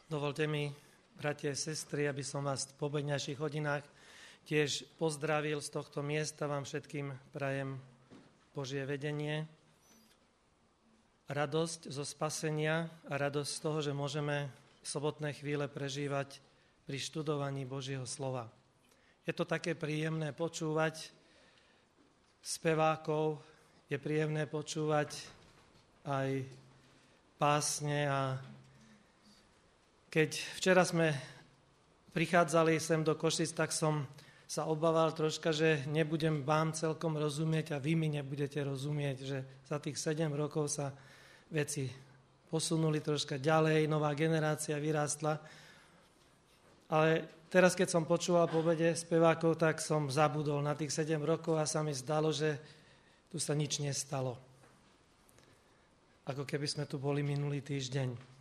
Dovolte mi, bratia a sestry, aby som vás po obedňajších hodinách tiež pozdravil z tohto miesta. Vám všetkým prajem Božie vedenie, radosť zo spasenia a radosť z toho, že môžeme sobotné chvíle prežívať pri študovaní Božieho slova. Je to také príjemné počúvať spevákov, je príjemné počúvať aj pásne a keď včera sme prichádzali sem do Košic, tak som sa obával troška, že nebudem vám celkom rozumieť a vy mi nebudete rozumieť, že za tých 7 rokov sa veci posunuli troška ďalej, nová generácia vyrástla. Ale teraz, keď som počúval po obede spevákov, tak som zabudol na tých 7 rokov a sa mi zdalo, že tu sa nič nestalo. Ako keby sme tu boli minulý týždeň.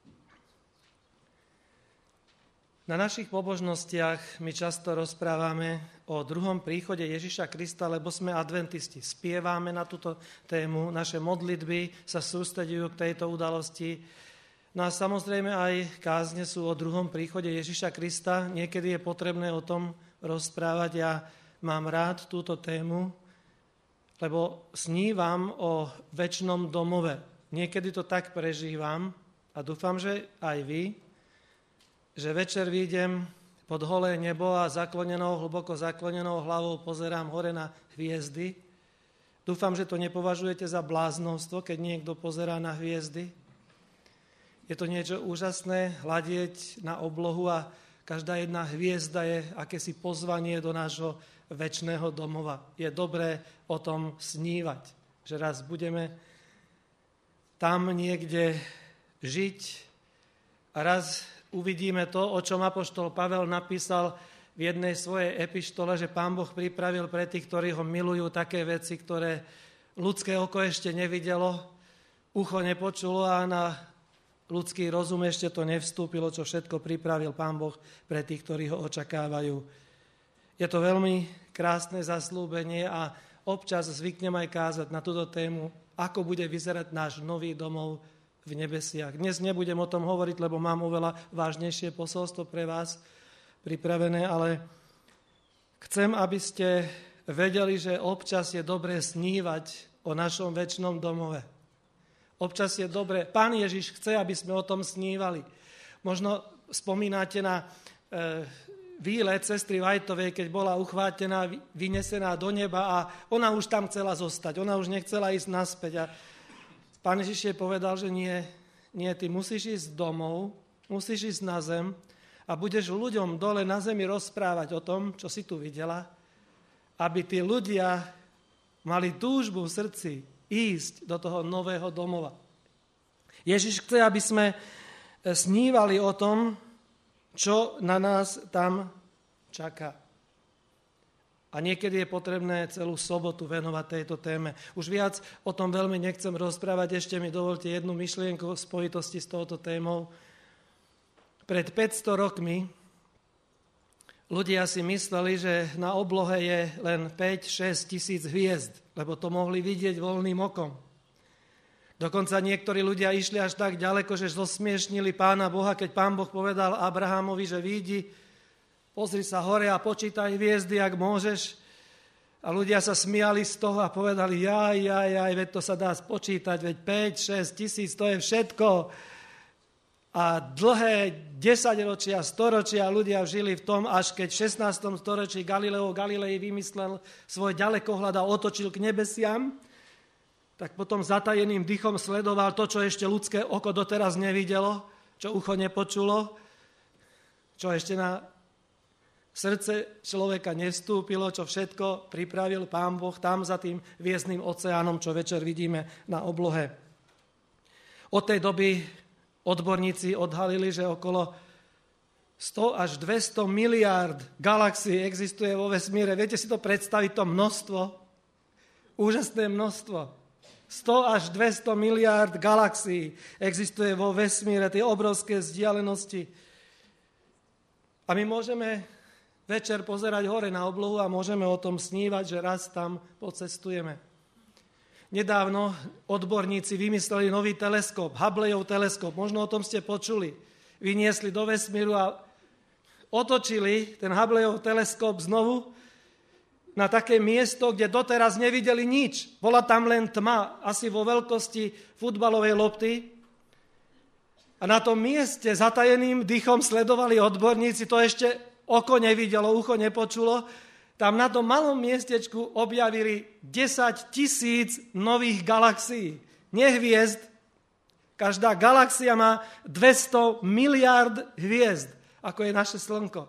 Na našich pobožnostiach my často rozprávame o druhom príchode Ježiša Krista, lebo sme adventisti. Spievame na túto tému, naše modlitby sa sústreďujú k tejto udalosti. No a samozrejme aj kázne sú o druhom príchode Ježiša Krista. Niekedy je potrebné o tom rozprávať. Ja mám rád túto tému, lebo snívam o večnom domove. Niekedy to tak prežívam a dúfam, že aj vy, že večer výjdem pod holé nebo a hlboko zaklonenou hlavou pozerám hore na hviezdy. Dúfam, že to nepovažujete za bláznovstvo, keď niekto pozerá na hviezdy. Je to niečo úžasné, hľadieť na oblohu a každá jedna hviezda je akési pozvanie do nášho večného domova. Je dobré o tom snívať, že raz budeme tam niekde žiť a raz uvidíme to, o čom apoštol Pavel napísal v jednej svojej epištole, že Pán Boh pripravil pre tých, ktorí ho milujú, také veci, ktoré ľudské oko ešte nevidelo, ucho nepočulo a na ľudský rozum ešte to nevstúpilo, čo všetko pripravil Pán Boh pre tých, ktorí ho očakávajú. Je to veľmi krásne zasľúbenie a občas zvyknem aj kázať na túto tému, ako bude vyzerať náš nový domov v nebesiach. Dnes nebudem o tom hovoriť, lebo mám oveľa vážnejšie posolstvo pre vás pripravené, ale chcem, aby ste vedeli, že občas je dobré snívať o našom večnom domove. Občas je dobré. Pán Ježiš chce, aby sme o tom snívali. Možno spomínate na výlet sestry Vajtovej, keď bola uchvátená, vynesená do neba a ona už tam chcela zostať. Ona už nechcela ísť naspäť a Pán Ježiš jej povedal, že nie, ty musíš ísť domov, musíš ísť na zem a budeš ľuďom dole na zemi rozprávať o tom, čo si tu videla, aby tí ľudia mali túžbu v srdci ísť do toho nového domova. Ježiš chce, aby sme snívali o tom, čo na nás tam čaká. A niekedy je potrebné celú sobotu venovať tejto téme. Už viac o tom veľmi nechcem rozprávať, ešte mi dovolte jednu myšlienku v spojitosti s touto témou. Pred 500 rokmi ľudia si mysleli, že na oblohe je len 5-6 tisíc hviezd, lebo to mohli vidieť voľným okom. Dokonca niektorí ľudia išli až tak ďaleko, že zosmiešnili Pána Boha, keď Pán Boh povedal Abrahamovi, že vidí, pozri sa hore a počítaj hviezdy, ak môžeš. A ľudia sa smiali z toho a povedali, veď to sa dá spočítať, veď 5-6 tisíc, to je všetko. A dlhé 10 ročia, storočia ľudia žili v tom, až keď v 16. storočí Galileo Galilei vymyslel svoj ďalekohľad a otočil k nebesiam, tak potom zatajeným dychom sledoval to, čo ešte ľudské oko doteraz nevidelo, čo ucho nepočulo, čo ešte na srdce človeka nevstúpilo, čo všetko pripravil Pán Boh tam za tým hviezdnym oceánom, čo večer vidíme na oblohe. Od tej doby odborníci odhalili, že okolo 100 až 200 miliárd galaxií existuje vo vesmíre. Viete si to predstaviť, to množstvo? Úžasné množstvo. 100 až 200 miliárd galaxií existuje vo vesmíre, tie obrovské vzdialenosti. A my môžeme večer pozerať hore na oblohu a môžeme o tom snívať, že raz tam pocestujeme. Nedávno odborníci vymysleli nový teleskop, Hubbleov teleskop, možno o tom ste počuli. vyniesli do vesmíru a otočili ten Hubbleov teleskop znovu na také miesto, kde doteraz nevideli nič. Bola tam len tma, asi vo veľkosti futbalovej lopty. A na tom mieste zatajeným dýchom sledovali odborníci, to ešte oko nevidelo, ucho nepočulo. Tam na tom malom miestečku objavili 10 000 nových galaxií. Nie hviezd. Každá galaxia má 200 miliárd hviezd, ako je naše Slnko.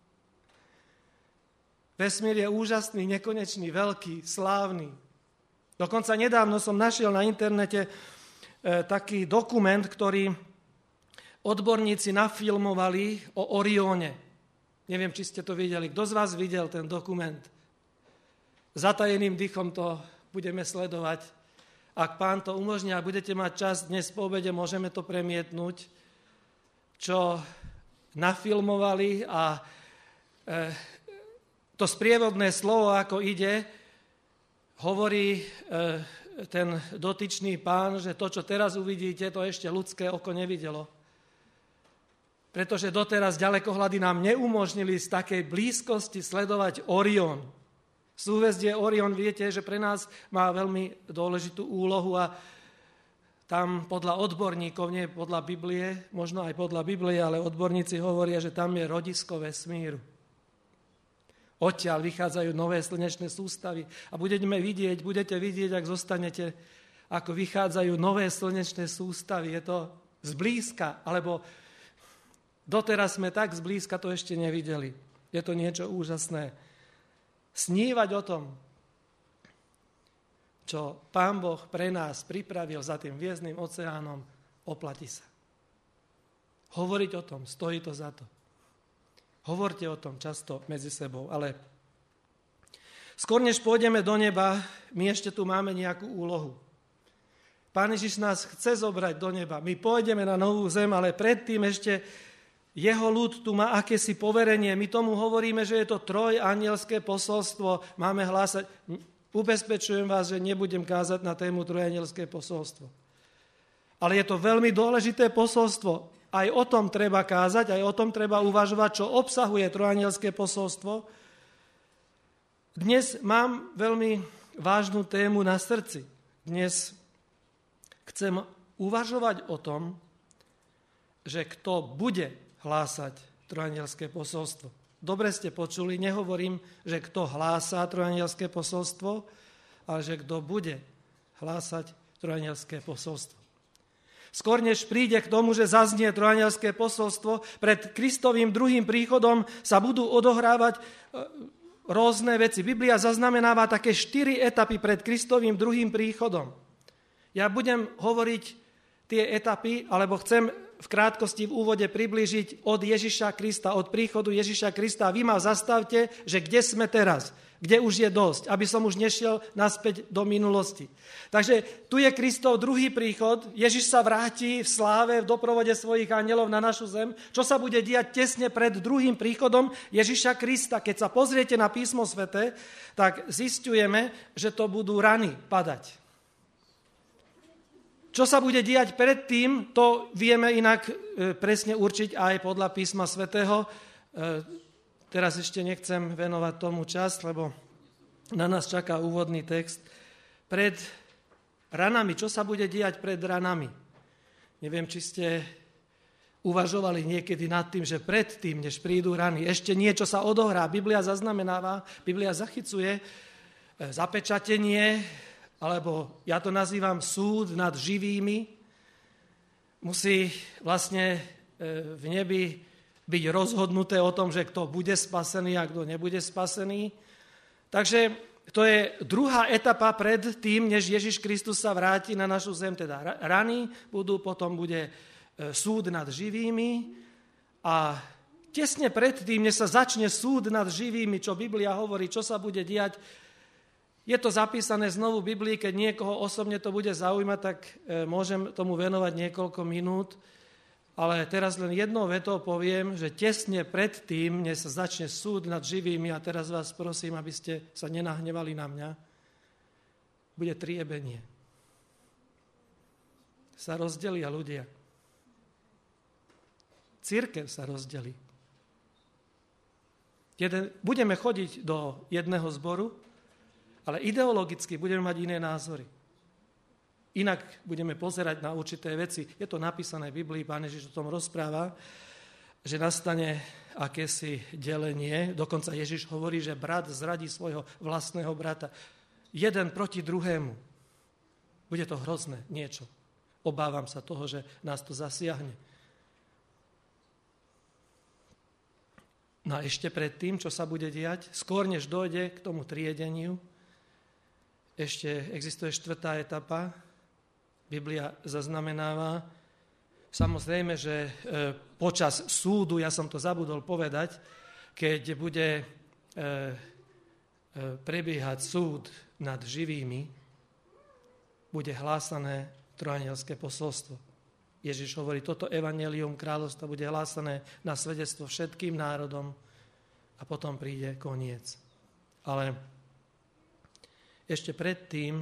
Vesmír je úžasný, nekonečný, veľký, slávny. Dokonca nedávno som našiel na internete taký dokument, ktorý odborníci nafilmovali o Orióne. Neviem, či ste to videli. Kto z vás videl ten dokument? Zatajeným dýchom to budeme sledovať. Ak Pán to umožní a budete mať čas dnes po obede, môžeme to premietnúť, čo nafilmovali a to sprievodné slovo, ako ide, hovorí ten dotyčný pán, že to, čo teraz uvidíte, to ešte ľudské oko nevidelo. Pretože doteraz ďalekohľady nám neumožnili z takej blízkosti sledovať Orión. Súhvezdie Orión, viete, že pre nás má veľmi dôležitú úlohu a tam podľa odborníkov, nie podľa Biblie, možno aj podľa Biblie, ale odborníci hovoria, že tam je rodisko vesmíru. Odtiaľ vychádzajú nové slnečné sústavy a budete vidieť, ak zostanete, ako vychádzajú nové slnečné sústavy. Je to zblízka, alebo doteraz sme tak zblízka to ešte nevideli. Je to niečo úžasné. Snívať o tom, čo Pán Boh pre nás pripravil za tým hviezdnym oceánom, oplatí sa. Hovoriť o tom, stojí to za to. Hovorte o tom často medzi sebou, ale skôr než pôjdeme do neba, my ešte tu máme nejakú úlohu. Pán Ježiš nás chce zobrať do neba. My pôjdeme na novú zem, ale predtým ešte jeho ľud tu má akési poverenie. My tomu hovoríme, že je to trojanielské posolstvo. Máme hlásať. Ubezpečujem vás, že nebudem kázať na tému trojanielské posolstvo. Ale je to veľmi dôležité posolstvo. Aj o tom treba kázať, aj o tom treba uvažovať, čo obsahuje trojanielské posolstvo. Dnes mám veľmi vážnu tému na srdci. Dnes chcem uvažovať o tom, že kto bude hlásať trojanielské posolstvo. Dobre ste počuli, nehovorím, že kto hlásá trojanielské posolstvo, ale že kto bude hlásať trojanielské posolstvo. Skôr než príde k tomu, že zaznie trojanielské posolstvo, pred Kristovým druhým príchodom sa budú odohrávať rôzne veci. Biblia zaznamenáva také 4 etapy pred Kristovým druhým príchodom. Ja budem hovoriť tie etapy, alebo chcem v krátkosti v úvode priblížiť od Ježiša Krista, od príchodu Ježiša Krista. Vy ma zastavte, že kde sme teraz, kde už je dosť, aby som už nešiel naspäť do minulosti. Takže tu je Kristov druhý príchod, Ježiš sa vráti v sláve, v doprovode svojich anjelov na našu zem. Čo sa bude diať tesne pred druhým príchodom Ježiša Krista? Keď sa pozriete na písmo sväté, tak zisťujeme, že to budú rany padať. Čo sa bude diať predtým, to vieme inak presne určiť aj podľa písma svätého. Teraz ešte nechcem venovať tomu čas, lebo na nás čaká úvodný text. Pred ranami, čo sa bude diať pred ranami? Neviem, či ste uvažovali niekedy nad tým, že predtým, než prídu rany, ešte niečo sa odohrá. Biblia zaznamenáva, Biblia zachycuje zapečatenie, alebo ja to nazývam súd nad živými. Musí vlastne v nebi byť rozhodnuté o tom, že kto bude spasený a kto nebude spasený. Takže to je druhá etapa pred tým, než Ježiš Kristus sa vráti na našu zem. Teda rany budú, potom bude súd nad živými a tesne pred tým, než sa začne súd nad živými, čo Biblia hovorí, čo sa bude diať, je to zapísané znovu v Biblii, keď niekoho osobne to bude zaujímať, tak môžem tomu venovať niekoľko minút. Ale teraz len jednou vetou poviem, že tesne pred tým, než sa začne súd nad živými, a teraz vás prosím, aby ste sa nenahnevali na mňa, bude triebenie. Sa rozdelia ľudia. cirkev sa rozdelí. Budeme chodiť do jedného zboru, ale ideologicky budeme mať iné názory. Inak budeme pozerať na určité veci. Je to napísané v Biblii, Pán Ježiš o tom rozpráva, že nastane akési delenie. Dokonca Ježiš hovorí, že brat zradí svojho vlastného brata. Jeden proti druhému. Bude to hrozné niečo. Obávam sa toho, že nás to zasiahne. No a ešte predtým, čo sa bude diať, skôr než dojde k tomu triedeniu, ešte existuje 4. etapa. Biblia zaznamenáva, samozrejme, že počas súdu, ja som to zabudol povedať, keď bude prebiehať súd nad živými, bude hlásané trojanielské posolstvo. Ježiš hovorí, toto evanjelium kráľovstva bude hlásané na svedectvo všetkým národom a potom príde koniec. Ale ešte predtým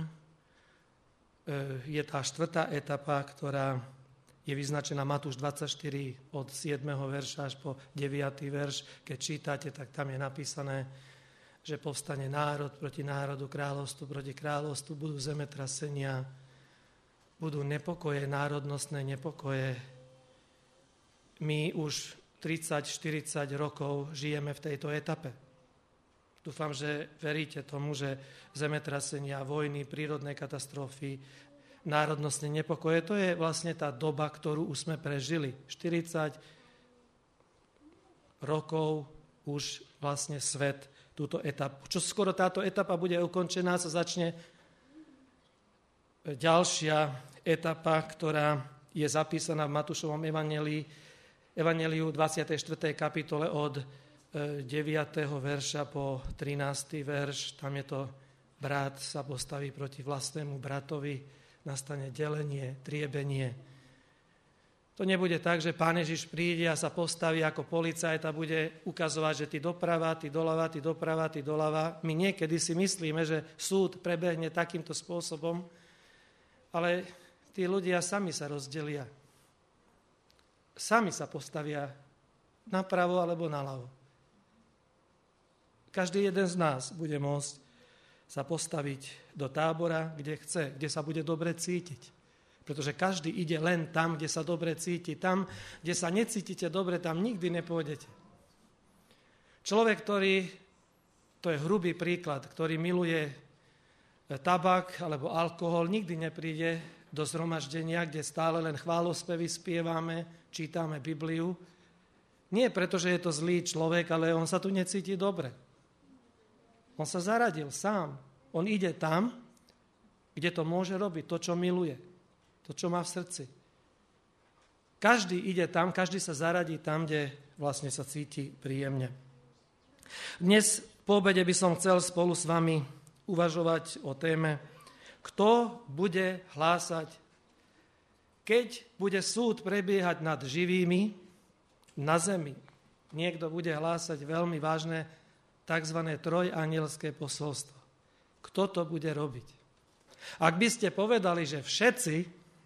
je tá 4. etapa, ktorá je vyznačená Matúš 24 od 7. verša až po 9. verš. Keď čítate, tak tam je napísané, že povstane národ proti národu, kráľovstvu proti kráľovstvu, budú zemetrasenia, budú nepokoje, národnostné nepokoje. My už 30-40 rokov žijeme v tejto etape. Dúfam, že veríte tomu, že zemetrasenia, vojny, prírodné katastrofy, národnostné nepokoje, to je vlastne tá doba, ktorú už sme prežili. 40 rokov už vlastne svet túto etapu. Čo skoro táto etapa bude ukončená, sa začne ďalšia etapa, ktorá je zapísaná v Matúšovom evanjeliu 24. kapitole od 9. verša po 13. verš. Tam je to, brat sa postaví proti vlastnému bratovi, nastane delenie, triebenie. To nebude tak, že Pán Ježiš príde a sa postaví ako policajt a bude ukazovať, že ty doprava, ty doľava, ty doprava, ty doľava. My niekedy si myslíme, že súd prebehne takýmto spôsobom, ale tí ľudia sami sa rozdelia. Sami sa postavia napravo alebo naľavo. Každý jeden z nás bude môcť sa postaviť do tábora, kde chce, kde sa bude dobre cítiť. Pretože každý ide len tam, kde sa dobre cíti. Tam, kde sa necítite dobre, tam nikdy nepôjdete. Človek, to je hrubý príklad, ktorý miluje tabak alebo alkohol, nikdy nepríde do zhromaždenia, kde stále len chválospevy spievame, čítame Bibliu. Nie preto, že je to zlý človek, ale on sa tu necíti dobre. On sa zaradil sám. On ide tam, kde to môže robiť, to, čo miluje, to, čo má v srdci. Každý ide tam, každý sa zaradí tam, kde vlastne sa cíti príjemne. Dnes po obede by som chcel spolu s vami uvažovať o téme, kto bude hlásať, keď bude súd prebiehať nad živými na zemi. Niekto bude hlásať veľmi vážne tzv. Trojanielské posolstvo. Kto to bude robiť? Ak by ste povedali, že všetci,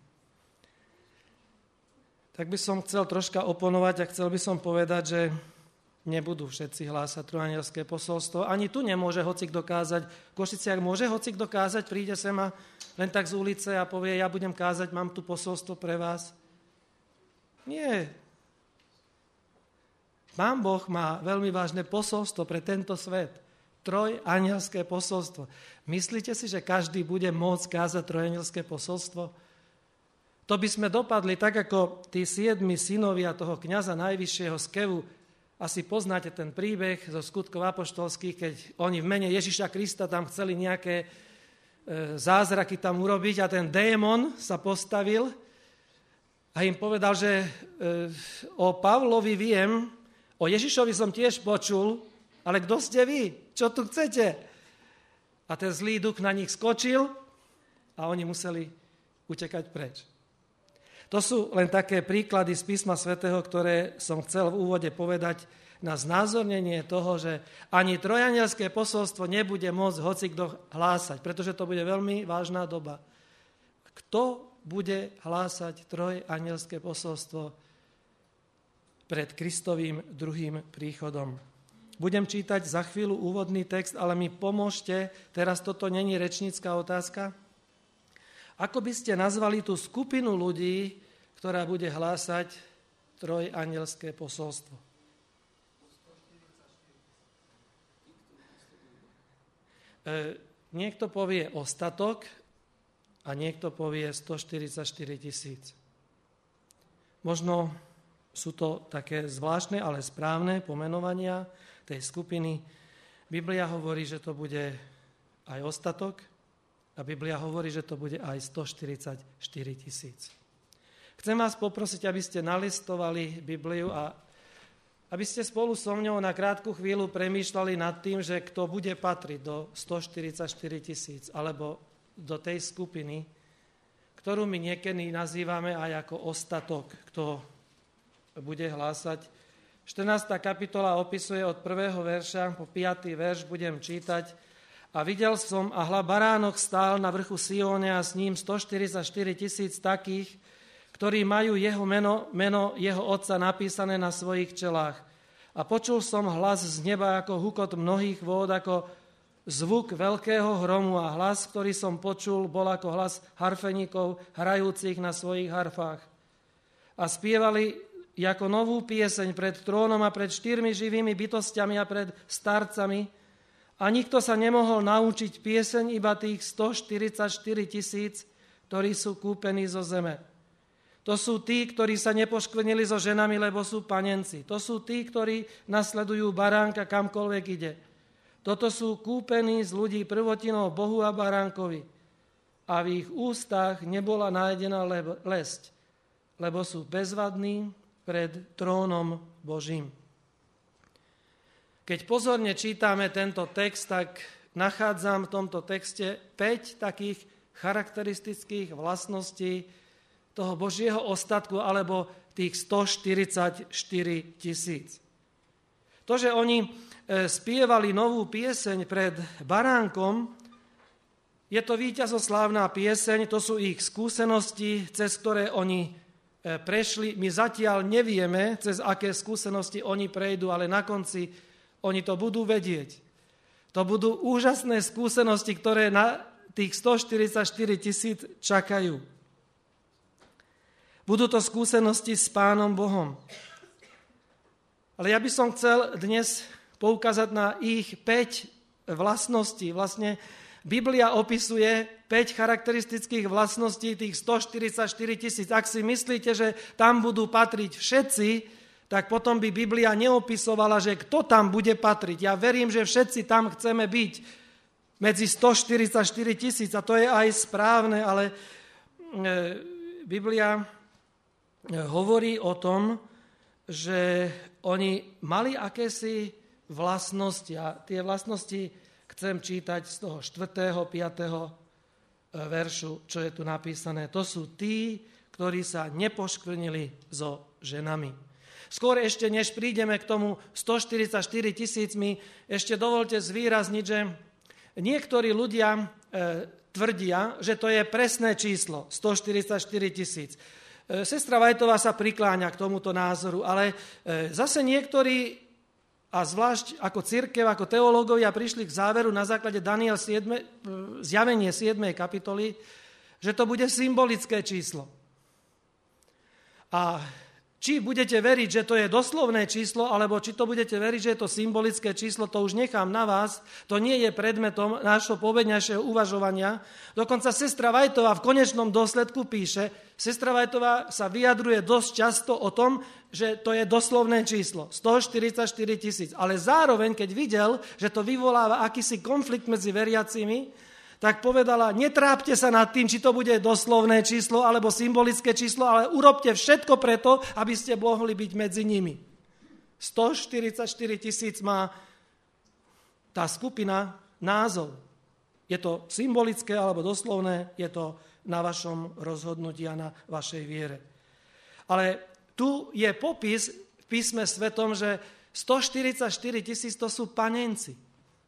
tak by som chcel troška oponovať a chcel by som povedať, že nebudú všetci hlásať trojanielské posolstvo. Ani tu nemôže hocik dokázať. V Košiciach môže hocik dokázať, príde sem a len tak z ulice a povie, ja budem kázať, mám tu posolstvo pre vás. Nie. Pán Boh má veľmi vážne posolstvo pre tento svet. Trojanielské posolstvo. Myslíte si, že každý bude môcť kázať trojanielské posolstvo? To by sme dopadli tak, ako tí 7 synovia toho kňaza najvyššieho z Kevu. Asi poznáte ten príbeh zo skutkov apoštolských, keď oni v mene Ježiša Krista tam chceli nejaké zázraky tam urobiť a ten démon sa postavil a im povedal, že o Pavlovi viem, o Ježišovi som tiež počul, ale kto ste vy? Čo tu chcete? A ten zlý duch na nich skočil a oni museli utekať preč. To sú len také príklady z písma svätého, ktoré som chcel v úvode povedať na znázornenie toho, že ani trojanielské posolstvo nebude môcť hocikto hlásať, pretože to bude veľmi vážna doba. Kto bude hlásať trojanielské posolstvo? pred Kristovým druhým príchodom. Budem čítať za chvíľu úvodný text, ale mi pomôžte, teraz toto není rečnícka otázka. Ako by ste nazvali tú skupinu ľudí, ktorá bude hlásať trojanjelské posolstvo? Niekto povie ostatok a niekto povie 144 000. Možno sú to také zvláštne, ale správne pomenovania tej skupiny. Biblia hovorí, že to bude aj ostatok a Biblia hovorí, že to bude aj 144 000. Chcem vás poprosiť, aby ste nalistovali Bibliu a aby ste spolu so mňou na krátku chvíľu premýšľali nad tým, že kto bude patriť do 144 000 alebo do tej skupiny, ktorú my niekedy nazývame aj ako ostatok, kto bude hlásať. 14. kapitola opisuje od 1. verša po 5. verš, budem čítať. A videl som, a hľa baránok stál na vrchu Sióne a s ním 144 000 takých, ktorí majú jeho meno jeho otca napísané na svojich čelách. A počul som hlas z neba ako hukot mnohých vôd, ako zvuk veľkého hromu a hlas, ktorý som počul, bol ako hlas harfeníkov hrajúcich na svojich harfách. A spievali ako novú pieseň pred trónom a pred 4 živými bytostiami a pred starcami. A nikto sa nemohol naučiť pieseň, iba tých 144 000, ktorí sú kúpení zo zeme. To sú tí, ktorí sa nepoškvrnili so ženami, lebo sú panenci. To sú tí, ktorí nasledujú baránka kamkoľvek ide. Toto sú kúpení z ľudí prvotinou Bohu a baránkovi. A v ich ústach nebola nájdená lesť, lebo sú bezvadní pred trónom Božím. Keď pozorne čítame tento text, tak nachádzam v tomto texte 5 takých charakteristických vlastností toho Božieho ostatku, alebo tých 144 000. To, že oni spievali novú pieseň pred baránkom, je to víťazoslávna pieseň, to sú ich skúsenosti, cez ktoré oni prešli. My zatiaľ nevieme, cez aké skúsenosti oni prejdú, ale na konci oni to budú vedieť. To budú úžasné skúsenosti, ktoré na tých 144 000 čakajú. Budú to skúsenosti s Pánom Bohom. Ale ja by som chcel dnes poukázať na ich 5 vlastností. Vlastne Biblia opisuje 5 charakteristických vlastností tých 144 000. Ak si myslíte, že tam budú patriť všetci, tak potom by Biblia neopisovala, že kto tam bude patriť. Ja verím, že všetci tam chceme byť medzi 144 000 a to je aj správne, ale Biblia hovorí o tom, že oni mali akési vlastnosti a tie vlastnosti chcem čítať z toho 4., 5. veršu, čo je tu napísané. To sú tí, ktorí sa nepoškvrnili so ženami. Skôr ešte, než prídeme k tomu 144 000, mi ešte dovolte zvýrazniť, že niektorí ľudia tvrdia, že to je presné číslo 144 000. Sestra Vajtová sa prikláňa k tomuto názoru, ale zase niektorí, a zvlášť ako cirkev, ako teológovia, prišli k záveru na základe Zjavenie 7. kapitoly, že to bude symbolické číslo. A či budete veriť, že to je doslovné číslo, alebo či to budete veriť, že je to symbolické číslo, to už nechám na vás. To nie je predmetom nášho povedňajšieho uvažovania. Dokonca sestra Vajtová v konečnom dôsledku píše, sestra Vajtová sa vyjadruje dosť často o tom, že to je doslovné číslo, 144 000. Ale zároveň, keď videl, že to vyvoláva akýsi konflikt medzi veriacimi, tak povedala, netrápte sa nad tým, či to bude doslovné číslo alebo symbolické číslo, ale urobte všetko preto, aby ste mohli byť medzi nimi. 144 000 má tá skupina názov. Je to symbolické alebo doslovné, je to na vašom rozhodnutí a na vašej viere. Ale tu je popis v písme svetom, že 144 000 to sú panenci.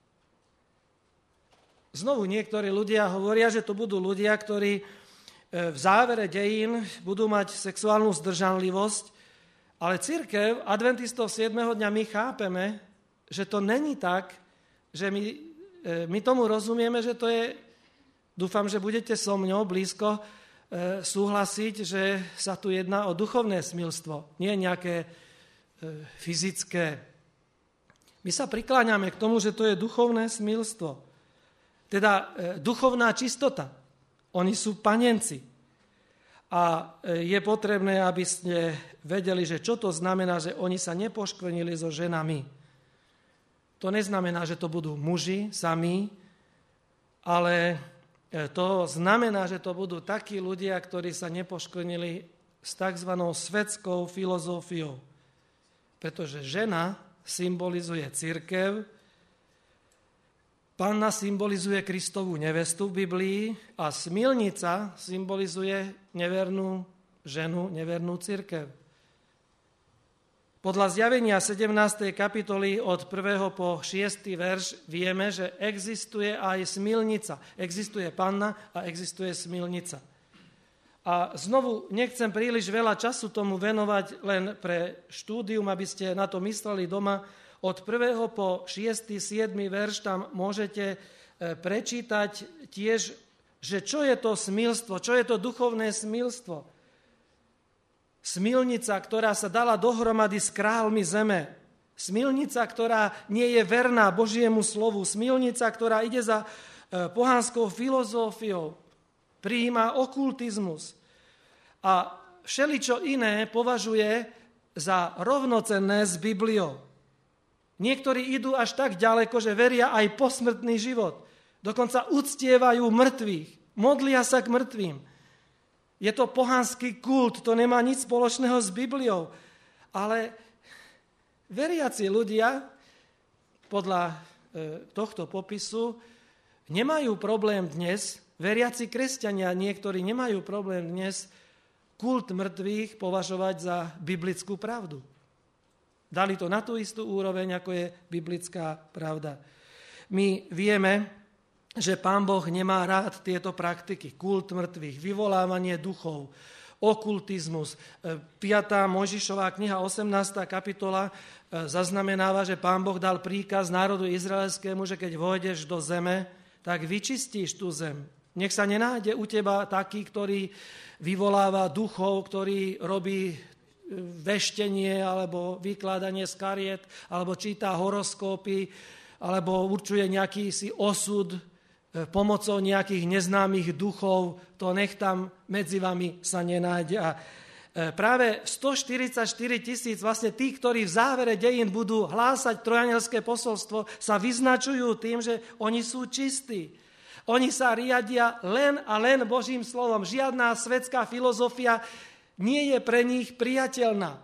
Znovu niektorí ľudia hovoria, že to budú ľudia, ktorí v závere dejín budú mať sexuálnu zdržanlivosť Ale cirkev adventistov 7. dňa my chápeme, že to není tak, že my tomu rozumieme, že to je, dúfam, že budete so mňou blízko súhlasiť, že sa tu jedná o duchovné smilstvo, nie nejaké fyzické. My sa prikláňame k tomu, že to je duchovné smilstvo, teda duchovná čistota. Oni sú panenci. A je potrebné, aby ste vedeli, že čo to znamená, že oni sa nepoškvrnili so ženami. To neznamená, že to budú muži sami, ale to znamená, že to budú takí ľudia, ktorí sa nepoškvrnili s tzv. Svetskou filozofiou. Pretože žena symbolizuje cirkev, panna symbolizuje Kristovu nevestu v Biblii a smilnica symbolizuje nevernú ženu, nevernú cirkev. Podľa Zjavenia 17. kapitoly od 1. po 6. verš vieme, že existuje aj smilnica. Existuje panna a existuje smilnica. A znovu nechcem príliš veľa času tomu venovať len pre štúdium, aby ste na to mysleli doma. Od 1. po 6. 7. verš tam môžete prečítať tiež, že čo je to smilstvo, čo je to duchovné smilstvo. Smilnica, ktorá sa dala dohromady s kráľmi zeme. Smilnica, ktorá nie je verná Božiemu slovu. Smilnica, ktorá ide za pohanskou filozófiou. Prijíma okultizmus. A všeličo iné považuje za rovnocenné s Bibliou. Niektorí idú až tak ďaleko, že veria aj posmrtný život. Dokonca uctievajú mŕtvych. Modlia sa k mŕtvým. Je to pohanský kult, to nemá nič spoločného s Bibliou. Ale veriaci ľudia, podľa tohto popisu, nemajú problém dnes, veriaci kresťania niektorí nemajú problém dnes kult mŕtvych považovať za biblickú pravdu. Dali to na tú istú úroveň, ako je biblická pravda. My vieme, že Pán Boh nemá rád tieto praktiky. Kult mŕtvych, vyvolávanie duchov, okultizmus. 5. Mojžišová kniha, 18. kapitola zaznamenáva, že Pán Boh dal príkaz národu izraelskému, že keď vojdeš do zeme, tak vyčistíš tú zem. Nech sa nenájde u teba taký, ktorý vyvoláva duchov, ktorý robí veštenie alebo vykladanie z kariet, alebo číta horoskópy, alebo určuje nejaký si osud pomocou nejakých neznámych duchov, to nech tam medzi vami sa nenájde. A práve 144 000 vlastne tí, ktorí v závere dejín budú hlásať trojanielské posolstvo, sa vyznačujú tým, že oni sú čistí. Oni sa riadia len a len Božím slovom. Žiadna svetská filozofia nie je pre nich priateľná.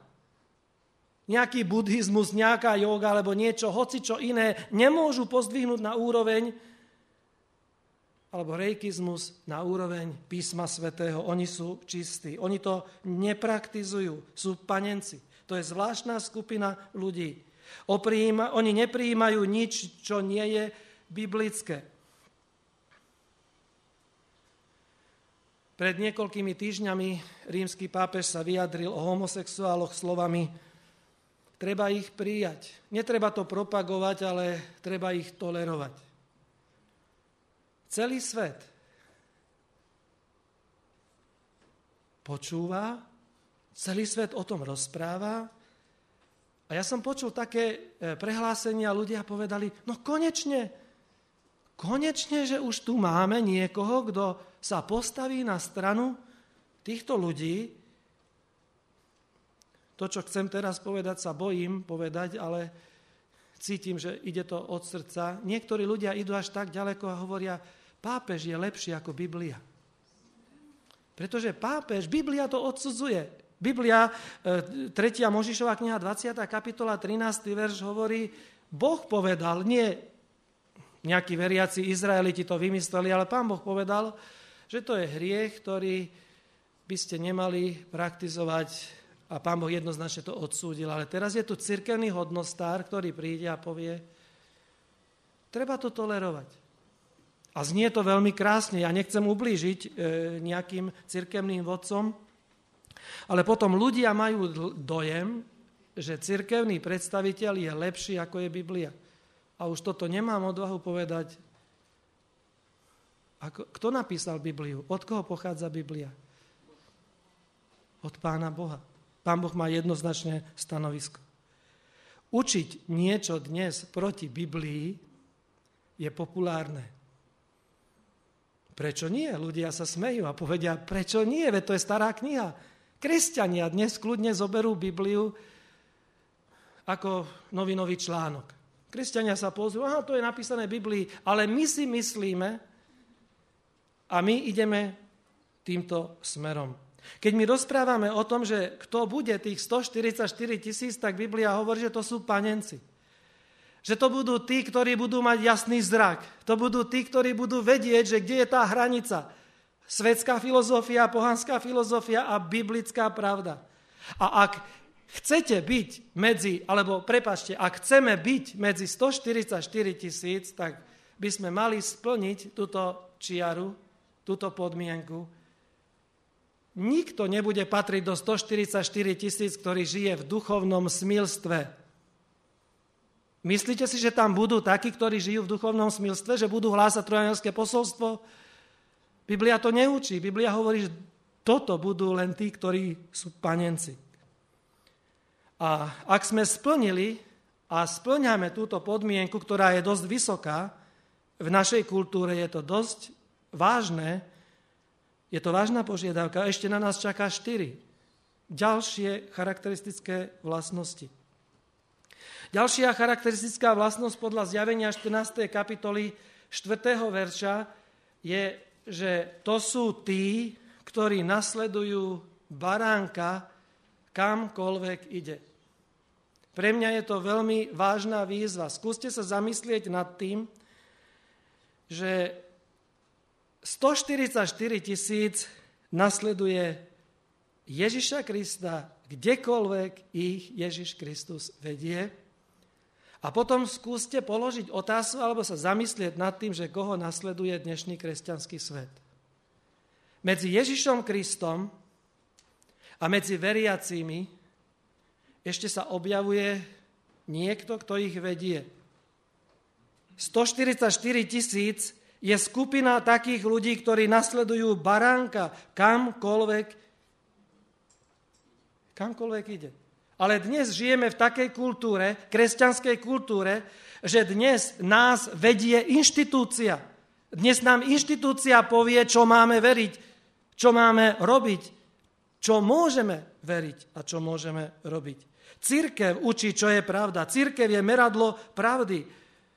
Nejaký buddhizmus, nejaká jóga alebo niečo, hocičo iné nemôžu pozdvihnúť na úroveň alebo reikizmus na úroveň písma svätého. Oni sú čistí. Oni to nepraktizujú. Sú panenci. To je zvláštna skupina ľudí. Oni neprijímajú nič, čo nie je biblické. Pred niekoľkými týždňami rímsky pápež sa vyjadril o homosexuáloch slovami: treba ich prijať. Netreba to propagovať, ale treba ich tolerovať. Celý svet počúva, celý svet o tom rozpráva. A ja som počul také prehlásenia, ľudia povedali, no konečne, že už tu máme niekoho, kto sa postaví na stranu týchto ľudí. To, čo chcem teraz povedať, sa bojím povedať, ale cítim, že ide to od srdca. Niektorí ľudia idú až tak ďaleko a hovoria, pápež je lepší ako Biblia. Pretože pápež, Biblia to odsudzuje. Biblia, 3. Mojžišova kniha, 20. kapitola, 13. verš hovorí, Boh povedal, nie nejakí veriaci Izraeliti to vymysleli, ale Pán Boh povedal, že to je hriech, ktorý by ste nemali praktizovať, a Pán Boh jednoznačne to odsúdil. Ale teraz je tu cirkevný hodnostár, ktorý príde a povie, treba to tolerovať. A znie to veľmi krásne. Ja nechcem ublížiť nejakým cirkevným vodcom, Ale potom ľudia majú dojem, že cirkevný predstaviteľ je lepší, ako je Biblia. A už toto nemám odvahu povedať. Kto napísal Bibliu? Od koho pochádza Biblia? Od Pána Boha. Pán Boh má jednoznačné stanovisko. Učiť niečo dnes proti Biblii je populárne. Prečo nie? Ľudia sa smejú a povedia, prečo nie? Veď to je stará kniha. Kresťania dnes kľudne zoberú Bibliu ako novinový článok. Kresťania sa pozrú, to je napísané v Biblii, ale my si myslíme, a my ideme týmto smerom. Keď my rozprávame o tom, že kto bude tých 144 000, tak Biblia hovorí, že to sú panenci. Že to budú tí, ktorí budú mať jasný zrak. To budú tí, ktorí budú vedieť, že kde je tá hranica. Svetská filozofia, pohanská filozofia a biblická pravda. A ak chcete byť ak chceme byť medzi 144 000, tak by sme mali splniť túto čiaru, túto podmienku. Nikto nebude patriť do 144 000, ktorý žije v duchovnom smilstve. Myslíte si, že tam budú takí, ktorí žijú v duchovnom smilstve, že budú hlásať trojanské posolstvo? Biblia to neučí. Biblia hovorí, že toto budú len tí, ktorí sú panenci. A ak sme splnili a splňame túto podmienku, ktorá je dosť vysoká, v našej kultúre je to dosť vážne, je to vážna požiadavka, ešte na nás čaká 4 ďalšie charakteristické vlastnosti. Ďalšia charakteristická vlastnosť podľa Zjavenia 14. kapitoly 4. verša je, že to sú tí, ktorí nasledujú baránka kamkoľvek ide. Pre mňa je to veľmi vážna výzva. Skúste sa zamyslieť nad tým, že 144 000 nasleduje Ježiša Krista, kdekoľvek ich Ježiš Kristus vedie. A potom skúste položiť otázku alebo sa zamyslieť nad tým, že koho nasleduje dnešný kresťanský svet. Medzi Ježišom Kristom a medzi veriacimi ešte sa objavuje niekto, kto ich vedie. 144 000 je skupina takých ľudí, ktorí nasledujú baránka kamkoľvek ide. Ale dnes žijeme v takej kultúre, kresťanskej kultúre, že dnes nás vedie inštitúcia. Dnes nám inštitúcia povie, čo máme veriť, čo máme robiť, čo môžeme veriť a čo môžeme robiť. Cirkev učí, čo je pravda. Cirkev je meradlo pravdy.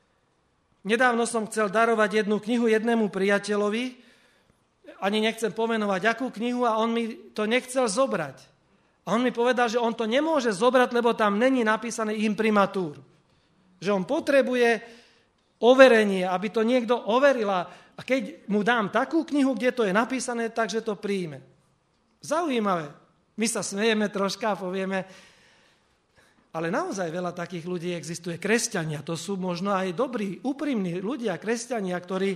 Nedávno som chcel darovať jednu knihu jednému priateľovi, ani nechcem pomenovať akú knihu, a on mi to nechcel zobrať. A on mi povedal, že on to nemôže zobrať, lebo tam není napísaný imprimatúr. Že on potrebuje overenie, aby to niekto overil. A keď mu dám takú knihu, kde to je napísané, takže to príjme. Zaujímavé. My sa smejeme troška a povieme, ale naozaj veľa takých ľudí existuje. Kresťania, to sú možno aj dobrí, úprimní ľudia, kresťania,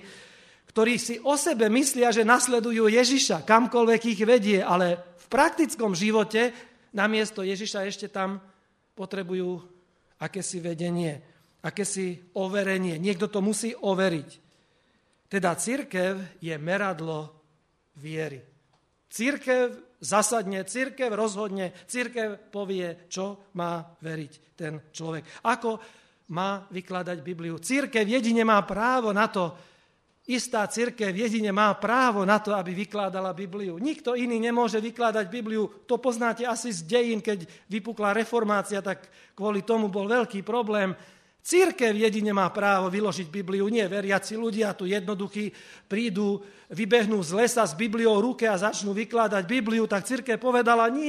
ktorí si o sebe myslia, že nasledujú Ježiša, kamkoľvek ich vedie, ale v praktickom živote namiesto Ježiša ešte tam potrebujú akési vedenie, akési overenie. Niekto to musí overiť. Teda cirkev je meradlo viery. Cirkev zasadne, cirkev rozhodne, cirkev povie, čo má veriť ten človek. Ako má vykladať Bibliu. Cirkev jedine má právo na to, istá cirkev jedine má právo na to, aby vykládala Bibliu. Nikto iný nemôže vykladať Bibliu. To poznáte asi z dejín, keď vypukla reformácia, tak kvôli tomu bol veľký problém. Cirkev jedine má právo vyložiť Bibliu, nie veriaci ľudia, tu jednoduchí prídu, vybehnú z lesa s Bibliou v ruke a začnú vykladať Bibliu, tak cirkev povedala, nie,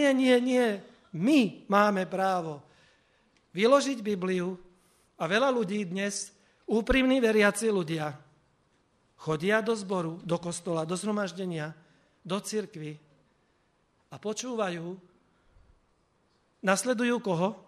my máme právo vyložiť Bibliu. A veľa ľudí dnes, úprimní veriaci ľudia, chodia do zboru, do kostola, do zhromaždenia, do cirkvi a počúvajú, nasledujú koho?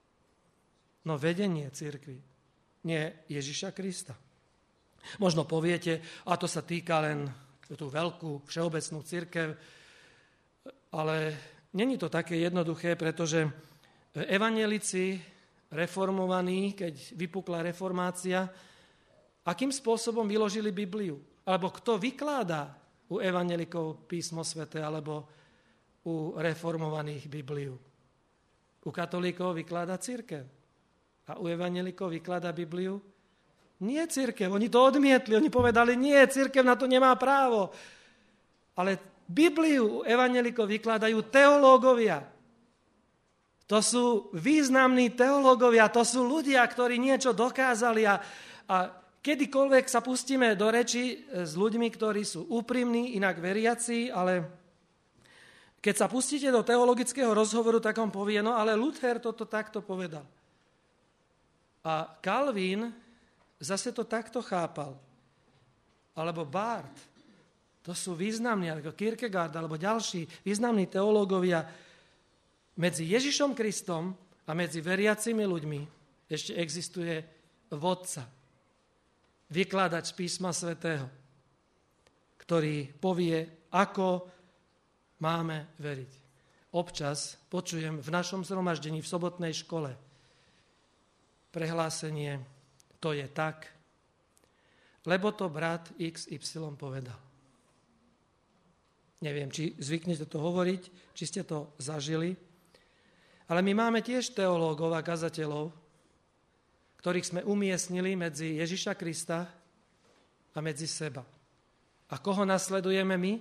No vedenie cirkvi, nie Ježiša Krista. Možno poviete, a to sa týka len tú veľkú všeobecnú cirkev, ale není to také jednoduché, pretože evanjelici reformovaní, keď vypukla reformácia, akým spôsobom vyložili Bibliu? Alebo kto vykladá u evanjelikov písmo sväté, alebo u reformovaných Bibliu? U katolíkov vykladá cirkev. A u evanjelikov vykladá Bibliu? Nie cirkev, oni to odmietli, oni povedali, nie, cirkev na to nemá právo. Ale Bibliu u evanjelikov vykladajú teológovia. To sú významní teológovia, to sú ľudia, ktorí niečo dokázali a kedykoľvek sa pustíme do reči s ľuďmi, ktorí sú úprimní, inak veriaci, ale keď sa pustíte do teologického rozhovoru, tak on povie, no ale Luther toto takto povedal. A Calvin zase to takto chápal. Alebo Barth. To sú významní, ako Kierkegaard, alebo ďalší významní teológovia. Medzi Ježišom Kristom a medzi veriacimi ľuďmi ešte existuje vodca. Vykladač písma svätého, ktorý povie, ako máme veriť. Občas počujem v našom zhromaždení v sobotnej škole prehlásenie, to je tak, lebo to brat XY povedal. Neviem, či zvyknete to hovoriť, či ste to zažili, ale my máme tiež teológov a kazateľov, ktorých sme umiestnili medzi Ježiša Krista a medzi seba. A koho nasledujeme my?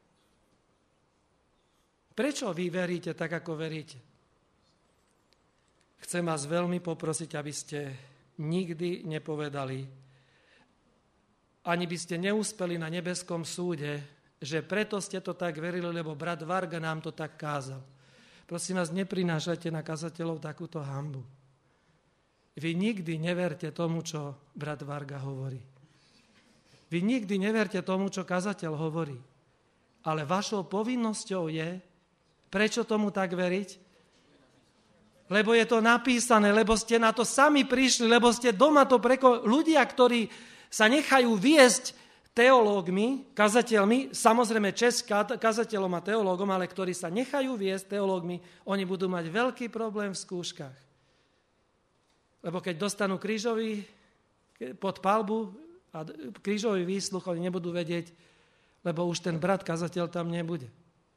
Prečo vy veríte tak, ako veríte? Chcem vás veľmi poprosiť, aby ste nikdy nepovedali, ani by ste neúspeli na nebeskom súde, že preto ste to tak verili, lebo brat Varga nám to tak kázal. Prosím vás, neprinášajte na kazateľov takúto hanbu. Vy nikdy neverte tomu, čo brat Varga hovorí. Vy nikdy neverte tomu, čo kazateľ hovorí. Ale vašou povinnosťou je, prečo tomu tak veriť? Lebo je to napísané, lebo ste na to sami prišli, lebo ste doma to ľudia, ktorí sa nechajú viesť teológmi, kazateľmi, samozrejme čest kazateľom a teológom, ale ktorí sa nechajú viesť teológmi, oni budú mať veľký problém v skúškach. Lebo keď dostanú krížový pod palbu a krížový výsluch, oni nebudú vedieť, lebo už ten brat kazateľ tam nebude.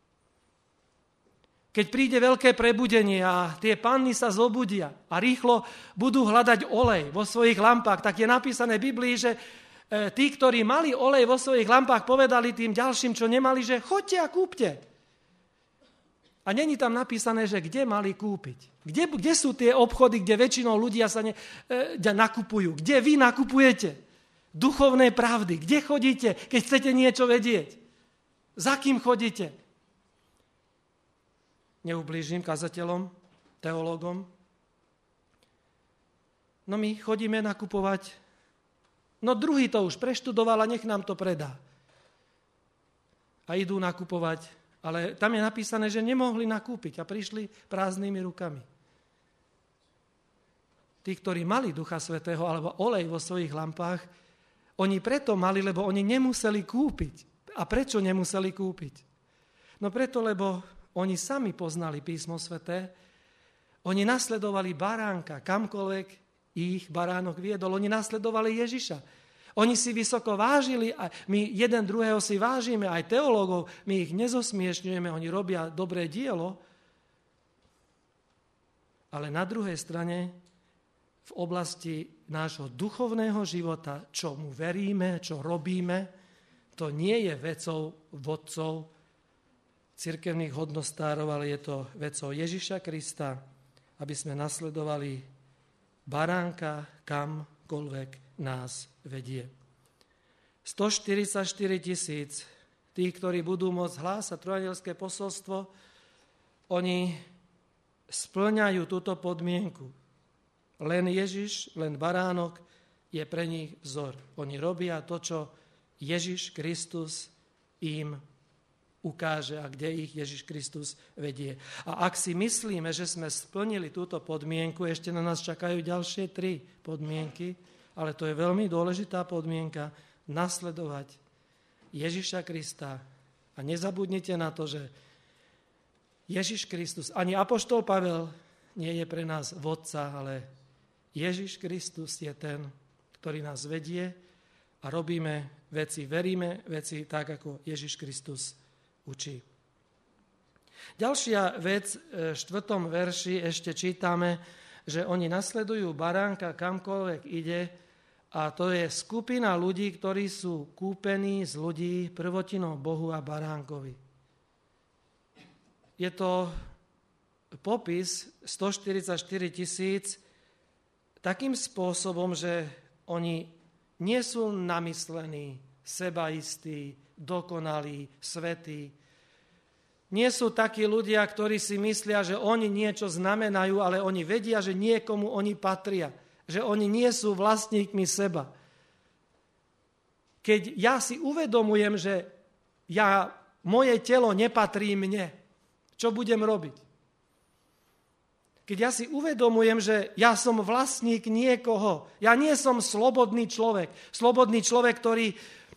Keď príde veľké prebudenie a tie panny sa zobudia a rýchlo budú hľadať olej vo svojich lampách, tak je napísané v Biblii, že tí, ktorí mali olej vo svojich lampách, povedali tým ďalším, čo nemali, že choďte a kúpte. A není tam napísané, že kde mali kúpiť. Kde sú tie obchody, kde väčšinou ľudia sa nakupujú? Kde vy nakupujete duchovné pravdy? Kde chodíte, keď chcete niečo vedieť? Za kým chodíte? Neublížim kazateľom, teológom. No my chodíme nakupovať. No druhý to už preštudoval a nech nám to predá. A idú nakupovať, ale tam je napísané, že nemohli nakúpiť a prišli prázdnymi rukami. Tí, ktorí mali Ducha Svätého alebo olej vo svojich lampách, oni preto mali, lebo oni nemuseli kúpiť. A prečo nemuseli kúpiť? No preto, lebo oni sami poznali písmo sväté, oni nasledovali baránka, kamkoľvek ich baránok viedol. Oni nasledovali Ježiša. Oni si vysoko vážili a my jeden druhého si vážime, aj teológov, my ich nezosmiešňujeme, oni robia dobré dielo. Ale na druhej strane v oblasti nášho duchovného života, čo mu veríme, čo robíme, to nie je vecou vodcov, cirkevných hodnostárov, ale je to vecou Ježiša Krista, aby sme nasledovali baránka, kamkoľvek nás vedie. 144 000 tých, ktorí budú môcť hlásať trojanielské posolstvo, oni spĺňajú túto podmienku. Len Ježiš, len baránok je pre nich vzor. Oni robia to, čo Ježiš Kristus im ukáže a kde ich Ježiš Kristus vedie. A ak si myslíme, že sme splnili túto podmienku, ešte na nás čakajú ďalšie 3 podmienky, ale to je veľmi dôležitá podmienka, nasledovať Ježiša Krista. A nezabudnite na to, že Ježiš Kristus, ani apoštol Pavel nie je pre nás vodca, ale Ježiš Kristus je ten, ktorý nás vedie a robíme veci, veríme veci tak, ako Ježiš Kristus učí. Ďalšia vec, v 4. verši ešte čítame, že oni nasledujú baránka kamkoľvek ide a to je skupina ľudí, ktorí sú kúpení z ľudí prvotinou Bohu a baránkovi. Je to popis 144 000 takým spôsobom, že oni nie sú namyslení, sebaistí, dokonalí, svätí. Nie sú takí ľudia, ktorí si myslia, že oni niečo znamenajú, ale oni vedia, že niekomu oni patria, že oni nie sú vlastníkmi seba. Keď ja si uvedomujem, že moje telo nepatrí mne, čo budem robiť? Keď ja si uvedomujem, že ja som vlastník niekoho, ja nie som slobodný človek. Slobodný človek, ktorý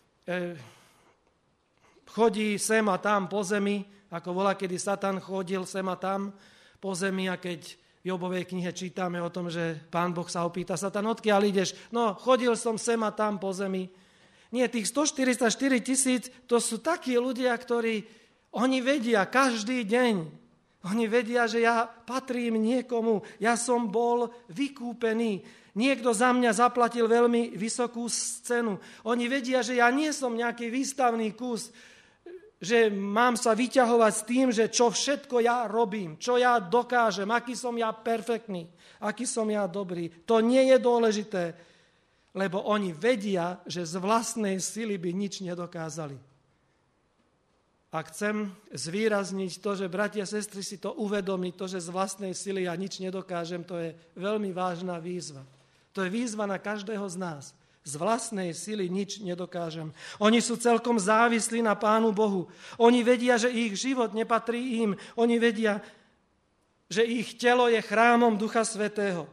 chodí sem a tam po zemi, ako volá, kedy Satan chodil sem a tam po zemi a keď v Jobovej knihe čítame o tom, že Pán Boh sa opýta, Satan, odkiaľ ideš? No, chodil som sem a tam po zemi. Nie, tých 144 000, to sú takí ľudia, ktorí, oni vedia každý deň, oni vedia, že ja patrím niekomu, ja som bol vykúpený. Niekto za mňa zaplatil veľmi vysokú cenu. Oni vedia, že ja nie som nejaký výstavný kus, že mám sa vyťahovať s tým, že čo všetko ja robím, čo ja dokážem, aký som ja perfektný, aký som ja dobrý. To nie je dôležité, lebo oni vedia, že z vlastnej sily by nič nedokázali. A chcem zvýrazniť to, že bratia a sestry si to uvedomiť, to, že z vlastnej sily ja nič nedokážem, to je veľmi vážna výzva. To je výzva na každého z nás. Z vlastnej sily nič nedokážem. Oni sú celkom závislí na Pánu Bohu. Oni vedia, že ich život nepatrí im. Oni vedia, že ich telo je chrámom Ducha Svätého.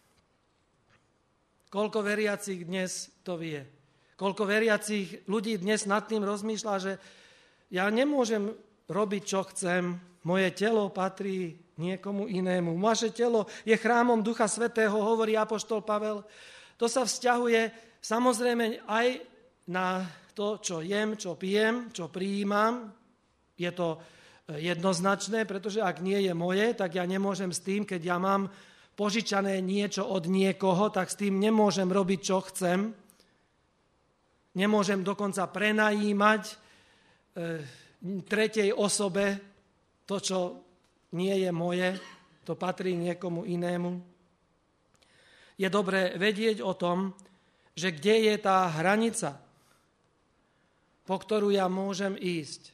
Koľko veriacich dnes to vie? Koľko veriacich ľudí dnes nad tým rozmýšľa, že ja nemôžem robiť, čo chcem. Moje telo patrí niekomu inému. Vaše telo je chrámom Ducha Svätého, hovorí apoštol Pavel. To sa vzťahuje samozrejme aj na to, čo jem, čo pijem, čo prijímam. Je to jednoznačné, pretože ak nie je moje, tak ja nemôžem s tým, keď ja mám požičané niečo od niekoho, tak s tým nemôžem robiť, čo chcem. Nemôžem dokonca prenajímať tretej osobe to, čo nie je moje, to patrí niekomu inému. Je dobré vedieť o tom, že kde je tá hranica, po ktorú ja môžem ísť.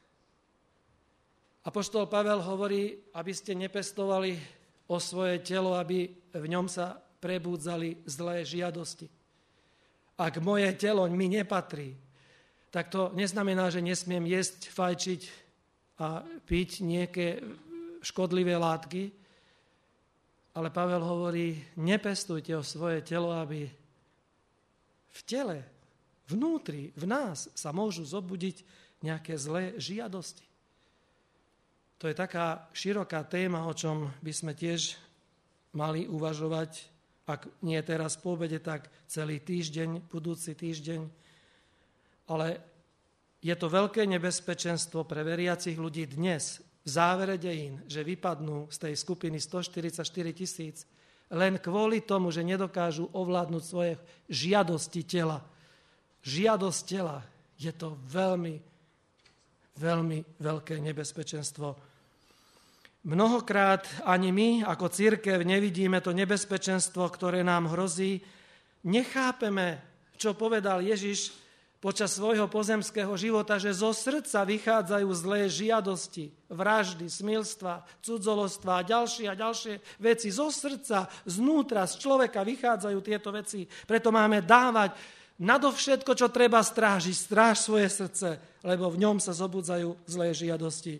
Apoštol Pavel hovorí, aby ste nepestovali o svoje telo, aby v ňom sa prebúdzali zlé žiadosti. Ak moje telo mi nepatrí, tak to neznamená, že nesmiem jesť, fajčiť a piť nejaké škodlivé látky. Ale Pavel hovorí, nepestujte o svoje telo, aby v tele, vnútri, v nás sa môžu zobudiť nejaké zlé žiadosti. To je taká široká téma, o čom by sme tiež mali uvažovať, ak nie teraz po obede, tak celý týždeň, budúci týždeň. Ale je to veľké nebezpečenstvo pre veriacich ľudí dnes, v závere dejín, že vypadnú z tej skupiny 144 000 len kvôli tomu, že nedokážu ovládnuť svoje žiadosti tela. Žiadosť tela je to veľmi, veľmi veľké nebezpečenstvo. Mnohokrát ani my ako cirkev nevidíme to nebezpečenstvo, ktoré nám hrozí. Nechápeme, čo povedal Ježiš počas svojho pozemského života, že zo srdca vychádzajú zlé žiadosti, vraždy, smilstva, cudzolostva a ďalšie veci. Zo srdca, znútra, z človeka vychádzajú tieto veci. Preto máme dávať nadovšetko, čo treba strážiť. Stráž svoje srdce, lebo v ňom sa zobudzajú zlé žiadosti.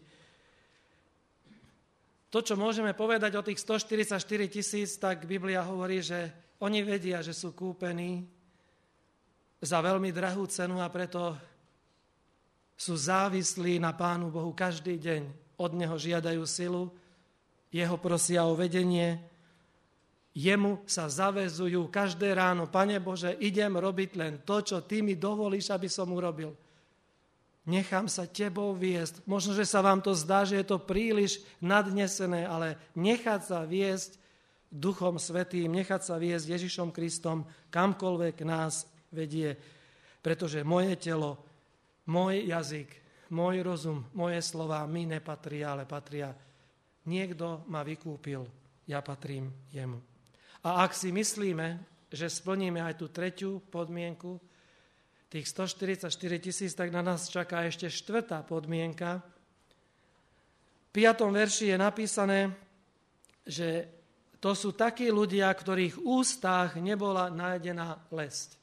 To, čo môžeme povedať o tých 144 000, tak Biblia hovorí, že oni vedia, že sú kúpení za veľmi drahú cenu a preto sú závislí na Pánu Bohu každý deň. od neho žiadajú silu, jeho prosia o vedenie, jemu sa zaväzujú každé ráno: Pane Bože, idem robiť len to, čo ty mi dovolíš, aby som urobil. Nechám sa tebou viesť. Možno, že sa vám to zdá, že je to príliš nadnesené, ale nechať sa viesť Duchom Svätým, nechať sa viesť Ježišom Kristom, kamkoľvek nás vedie. Pretože moje telo, môj jazyk, môj rozum, moje slova mi nepatria, ale patria. Niekto ma vykúpil, ja patrím jemu. A ak si myslíme, že splníme aj tú tretiu podmienku, tých 144 000, tak na nás čaká ešte štvrtá podmienka. V 5. verši je napísané, že to sú takí ľudia, ktorých ústach nebola nájdená lesť.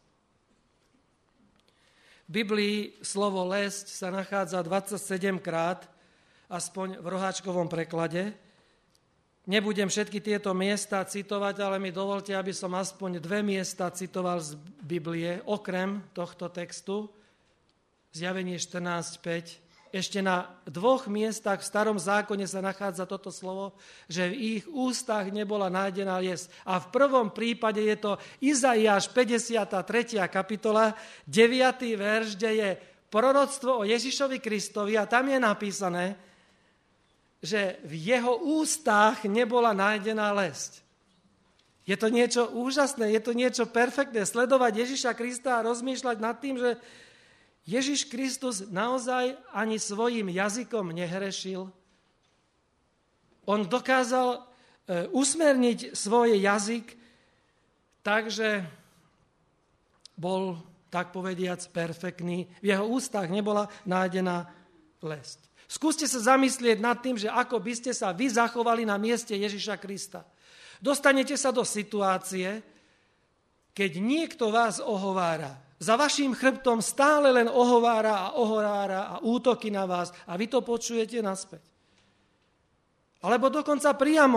V Biblii slovo lesť sa nachádza 27 krát, aspoň v roháčkovom preklade. Nebudem všetky tieto miesta citovať, ale mi dovolte, aby som aspoň 2 miesta citoval z Biblie, okrem tohto textu. Zjavenie 14.5. Ešte na 2 miestach v Starom zákone sa nachádza toto slovo, že v ich ústach nebola nájdená lesť. A v prvom prípade je to Izaiáš 53. kapitola, 9. verš, kde je proroctvo o Ježišovi Kristovi a tam je napísané, že v jeho ústach nebola nájdená lesť. Je to niečo úžasné, je to niečo perfektné, sledovať Ježiša Krista a rozmýšľať nad tým, že Ježiš Kristus naozaj ani svojim jazykom nehrešil. On dokázal usmerniť svoj jazyk tak, že bol, tak povediac, perfektný. V jeho ústach nebola nájdená lesť. Skúste sa zamyslieť nad tým, že ako by ste sa vy zachovali na mieste Ježiša Krista. Dostanete sa do situácie, keď niekto vás ohovára. Za vaším chrbtom stále len ohovára a útoky na vás a vy to počujete naspäť. Alebo dokonca priamo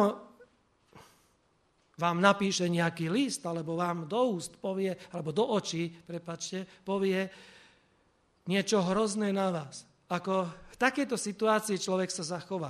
vám napíše nejaký list, alebo vám do úst povie, alebo do očí, povie niečo hrozné na vás. Ako v takejto situácii človek sa zachová.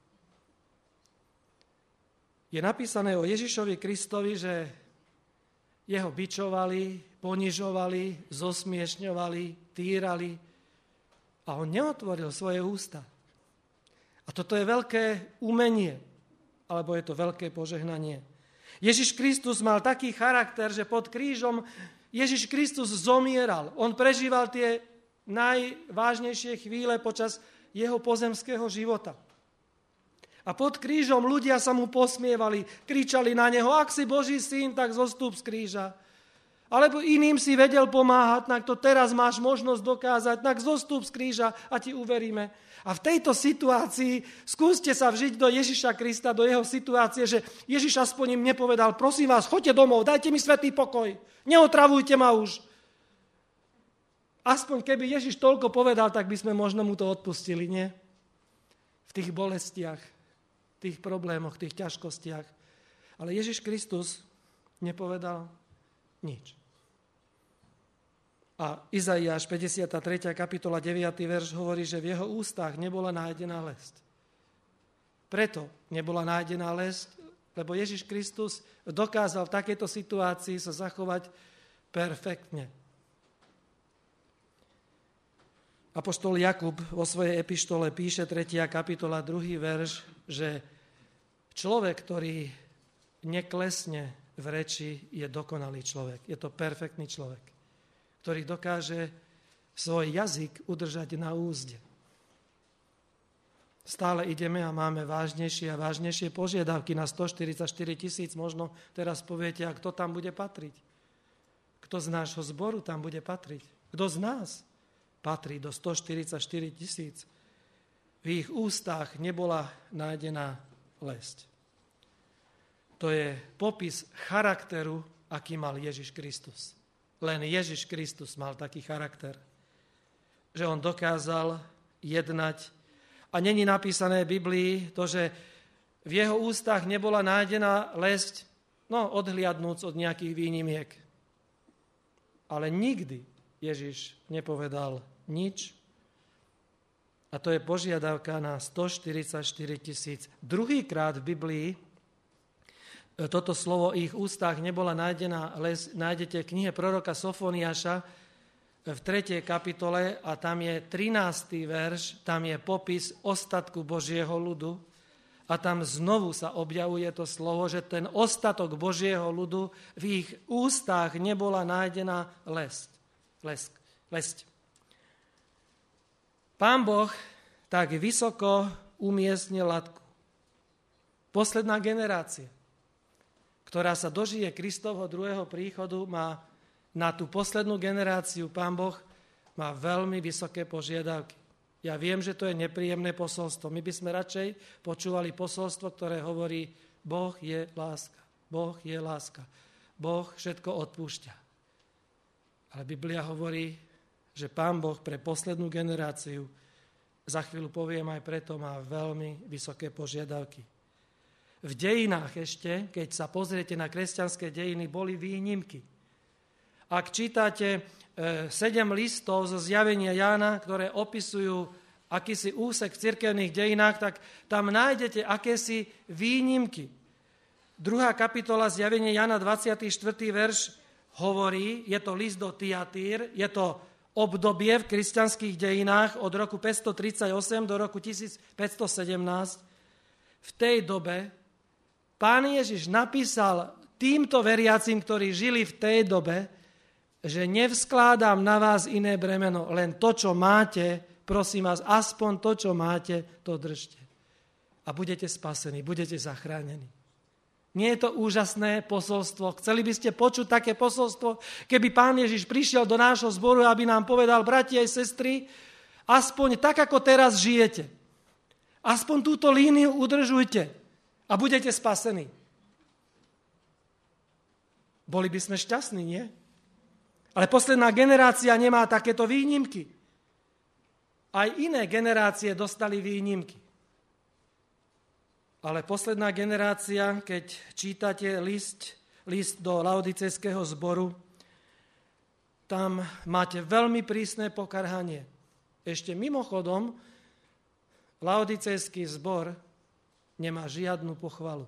Je napísané o Ježišovi Kristovi, že jeho bičovali, ponižovali, zosmiešňovali, týrali a on neotvoril svoje ústa. A toto je veľké umenie, alebo je to veľké požehnanie. Ježiš Kristus mal taký charakter, že pod krížom Ježiš Kristus zomieral. On prežíval tie najvážnejšie chvíle počas jeho pozemského života. A pod krížom ľudia sa mu posmievali, kričali na neho: ak si Boží syn, tak zostúp z kríža. Alebo iným si vedel pomáhať, tak to teraz máš možnosť dokázať, tak zostúp z kríža a ti uveríme. A v tejto situácii skúste sa vžiť do Ježiša Krista, do jeho situácie, že Ježiš aspoň im nepovedal: prosím vás, choďte domov, dajte mi svätý pokoj, neotravujte ma už. Aspoň keby Ježiš toľko povedal, tak by sme možno mu to odpustili, nie? V tých bolestiach, tých problémoch, tých ťažkostiach. Ale Ježiš Kristus nepovedal nič. A Izaiáš 53. kapitola 9. verš hovorí, že v jeho ústach nebola nájdená lesť. Preto nebola nájdená lesť, lebo Ježiš Kristus dokázal v takejto situácii sa zachovať perfektne. Apoštol Jakub vo svojej epištole píše 3. kapitola 2. verš, že človek, ktorý neklesne v reči, je dokonalý človek. Je to perfektný človek, ktorý dokáže svoj jazyk udržať na úzde. Stále ideme a máme vážnejšie a vážnejšie požiadavky na 144 000. Možno teraz poviete, a kto tam bude patriť? Kto z nášho zboru tam bude patriť? Kto z nás patrí do 144 000? V ich ústach nebola nájdená lesť. To je popis charakteru, aký mal Ježiš Kristus. Len Ježiš Kristus mal taký charakter, že on dokázal jednať. A není napísané v Biblii to, že v jeho ústach nebola nájdená lesť, odhliadnúc od nejakých výnimiek. Ale nikdy Ježiš nepovedal nič, A to je požiadavka na 144 000. Druhýkrát v Biblii toto slovo ich ústach nebola nájdená, ale nájdete v knihe proroka Sofoniáša v 3. kapitole a tam je 13. verš, tam je popis ostatku Božieho ľudu a tam znovu sa objavuje to slovo, že ten ostatok Božieho ľudu v ich ústach nebola nájdená lesť. Pán Boh tak vysoko umiestnil latku. Posledná generácia, ktorá sa dožije Kristovho druhého príchodu, má na tú poslednú generáciu Pán Boh má veľmi vysoké požiadavky. Ja viem, že to je nepríjemné posolstvo. My by sme radšej počúvali posolstvo, ktoré hovorí, Boh je láska. Boh je láska. Boh všetko odpúšťa. Ale Biblia hovorí, že Pán Boh pre poslednú generáciu, za chvíľu poviem aj preto, má veľmi vysoké požiadavky. V dejinách ešte, keď sa pozriete na kresťanské dejiny, boli výnimky. Ak čítate 7 listov zo zjavenia Jána, ktoré opisujú akýsi úsek v cirkevných dejinách, tak tam nájdete akési výnimky. 2. kapitola zjavenia Jána, 24. verš hovorí, je to list do Tiatír, je to obdobie v kresťanských dejinách od roku 538 do roku 1517. V tej dobe Pán Ježiš napísal týmto veriacim, ktorí žili v tej dobe, že nevzkládam na vás iné bremeno, len to, čo máte, prosím vás, aspoň to, čo máte, to držte. A budete spasení, budete zachránení. Nie je to úžasné posolstvo? Chceli by ste počuť také posolstvo, keby Pán Ježiš prišiel do nášho zboru, aby nám povedal, bratia a sestry, aspoň tak, ako teraz žijete. Aspoň túto líniu udržujte a budete spasení. Boli by sme šťastní, nie? Ale posledná generácia nemá takéto výnimky. Aj iné generácie dostali výnimky. Ale posledná generácia, keď čítate list do laodicejského zboru, tam máte veľmi prísne pokarhanie. Ešte mimochodom, laodicejský zbor nemá žiadnu pochvalu.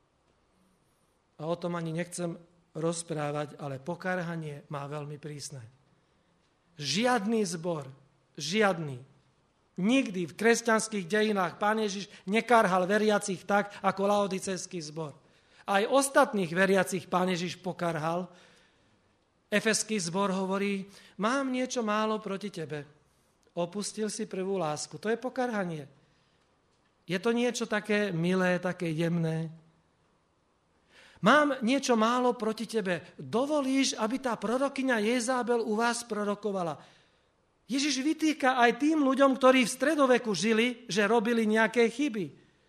A o tom ani nechcem rozprávať, ale pokarhanie má veľmi prísne. Žiadny zbor, žiadny, nikdy v kresťanských dejinách Pán Ježiš nekárhal veriacich tak, ako laodicejský zbor. Aj ostatných veriacich Pán Ježiš pokarhal. Efeský zbor hovorí, mám niečo málo proti tebe. Opustil si prvú lásku. To je pokarhanie. Je to niečo také milé, také jemné. Mám niečo málo proti tebe. Dovolíš, aby tá prorokyňa Jezábel u vás prorokovala? Ježiš vytýka aj tým ľuďom, ktorí v stredoveku žili, že robili nejaké chyby.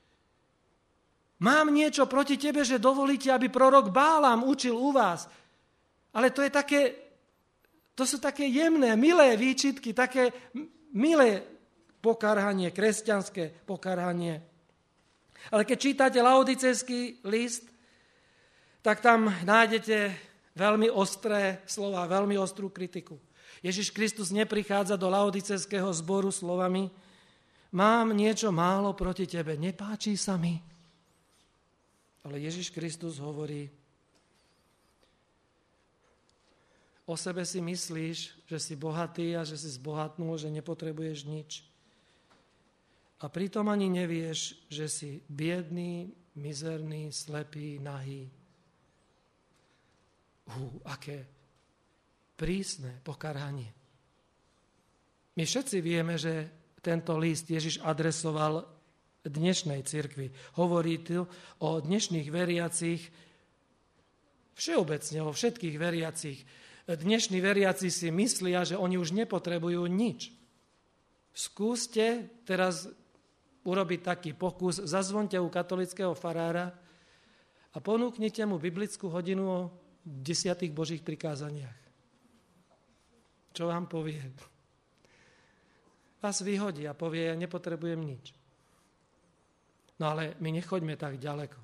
Mám niečo proti tebe, že dovolíte, aby prorok Bálám učil u vás. Ale to sú také jemné, milé výčitky, také milé pokarhanie, kresťanské pokarhanie. Ale keď čítate laodicejský list, tak tam nájdete veľmi ostré slova, veľmi ostrú kritiku. Ježiš Kristus neprichádza do laodicejského zboru slovami, mám niečo málo proti tebe, nepáči sa mi. Ale Ježiš Kristus hovorí, o sebe si myslíš, že si bohatý a že si zbohatnul, že nepotrebuješ nič. A pritom ani nevieš, že si biedný, mizerný, slepý, nahý. Aké prísne pokarhanie. My všetci vieme, že tento list Ježiš adresoval dnešnej cirkvi. Hovorí tu o dnešných veriacich, všeobecne o všetkých veriacich. Dnešní veriaci si myslia, že oni už nepotrebujú nič. Skúste teraz urobiť taký pokus, zazvonte u katolického farára a ponúknite mu biblickú hodinu o 10 Božích prikázaniach. Čo vám povie? Vás vyhodí a povie, ja nepotrebujem nič. No ale my nechoďme tak ďaleko.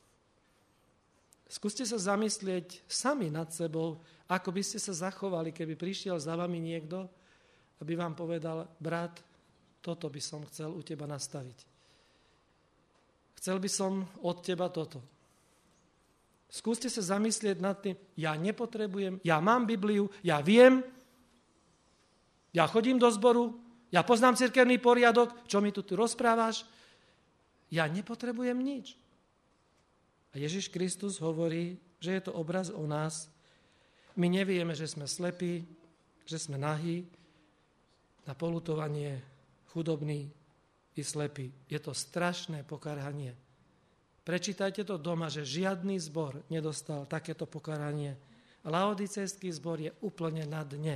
Skúste sa zamyslieť sami nad sebou, ako by ste sa zachovali, keby prišiel za vami niekto, aby vám povedal, brat, Toto by som chcel u teba nastaviť. Chcel by som od teba toto. Skúste sa zamyslieť nad tým, ja nepotrebujem, ja mám Bibliu, ja viem, ja chodím do zboru, ja poznám cirkevný poriadok, čo mi tu rozprávaš, ja nepotrebujem nič. A Ježiš Kristus hovorí, že je to obraz o nás. My nevieme, že sme slepí, že sme nahí, na poľutovanie chudobní i slepí. Je to strašné pokarhanie. Prečítajte to doma, že žiadny zbor nedostal takéto pokarhanie. Laodicejský zbor je úplne na dne.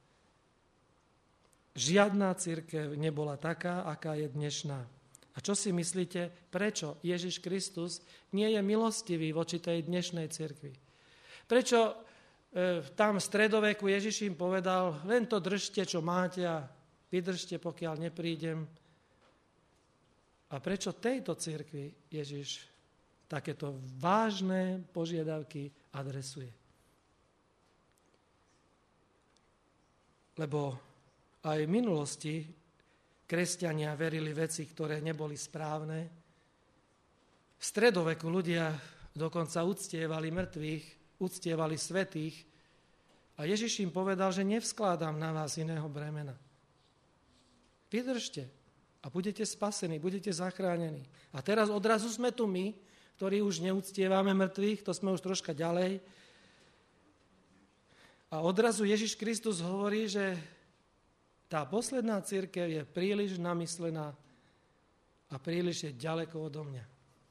Žiadna cirkev nebola taká, aká je dnešná. A čo si myslíte, prečo Ježiš Kristus nie je milostivý voči tej dnešnej cirkvi? Prečo tam v stredoveku Ježiš im povedal, len to držte, čo máte a vydržte, pokiaľ neprídem. A prečo tejto cirkvi Ježiš takéto vážne požiadavky adresuje? Lebo aj v minulosti kresťania verili veci, ktoré neboli správne. V stredoveku ľudia dokonca uctievali mŕtvych, uctievali svätých a Ježiš im povedal, že nevskladám na vás iného bremena. Vydržte a budete spasení, budete zachránení. A teraz odrazu sme tu my, ktorí už neuctievame mŕtvych, to sme už troška ďalej. A odrazu Ježiš Kristus hovorí, že tá posledná cirkev je príliš namyslená a príliš je ďaleko odo mňa.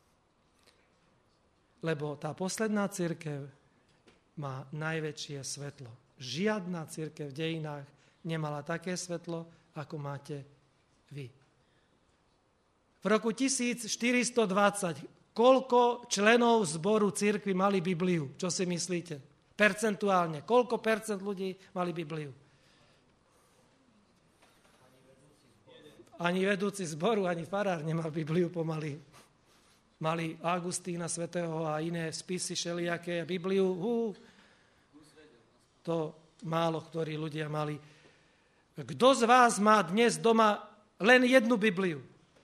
Lebo tá posledná cirkev má najväčšie svetlo. Žiadna cirkev v dejinách nemala také svetlo, ako máte vy. V roku 1420 koľko členov zboru cirkvi mali Bibliu? Čo si myslíte? Percentuálne. Koľko percent ľudí mali Bibliu? Ani vedúci zboru, ani farár nemal Bibliu pomaly. Mali Augustína svätého a iné spisy šelijaké. Bibliu, to málo ktorí ľudia mali. Kto z vás má dnes doma len jednu Bibliu?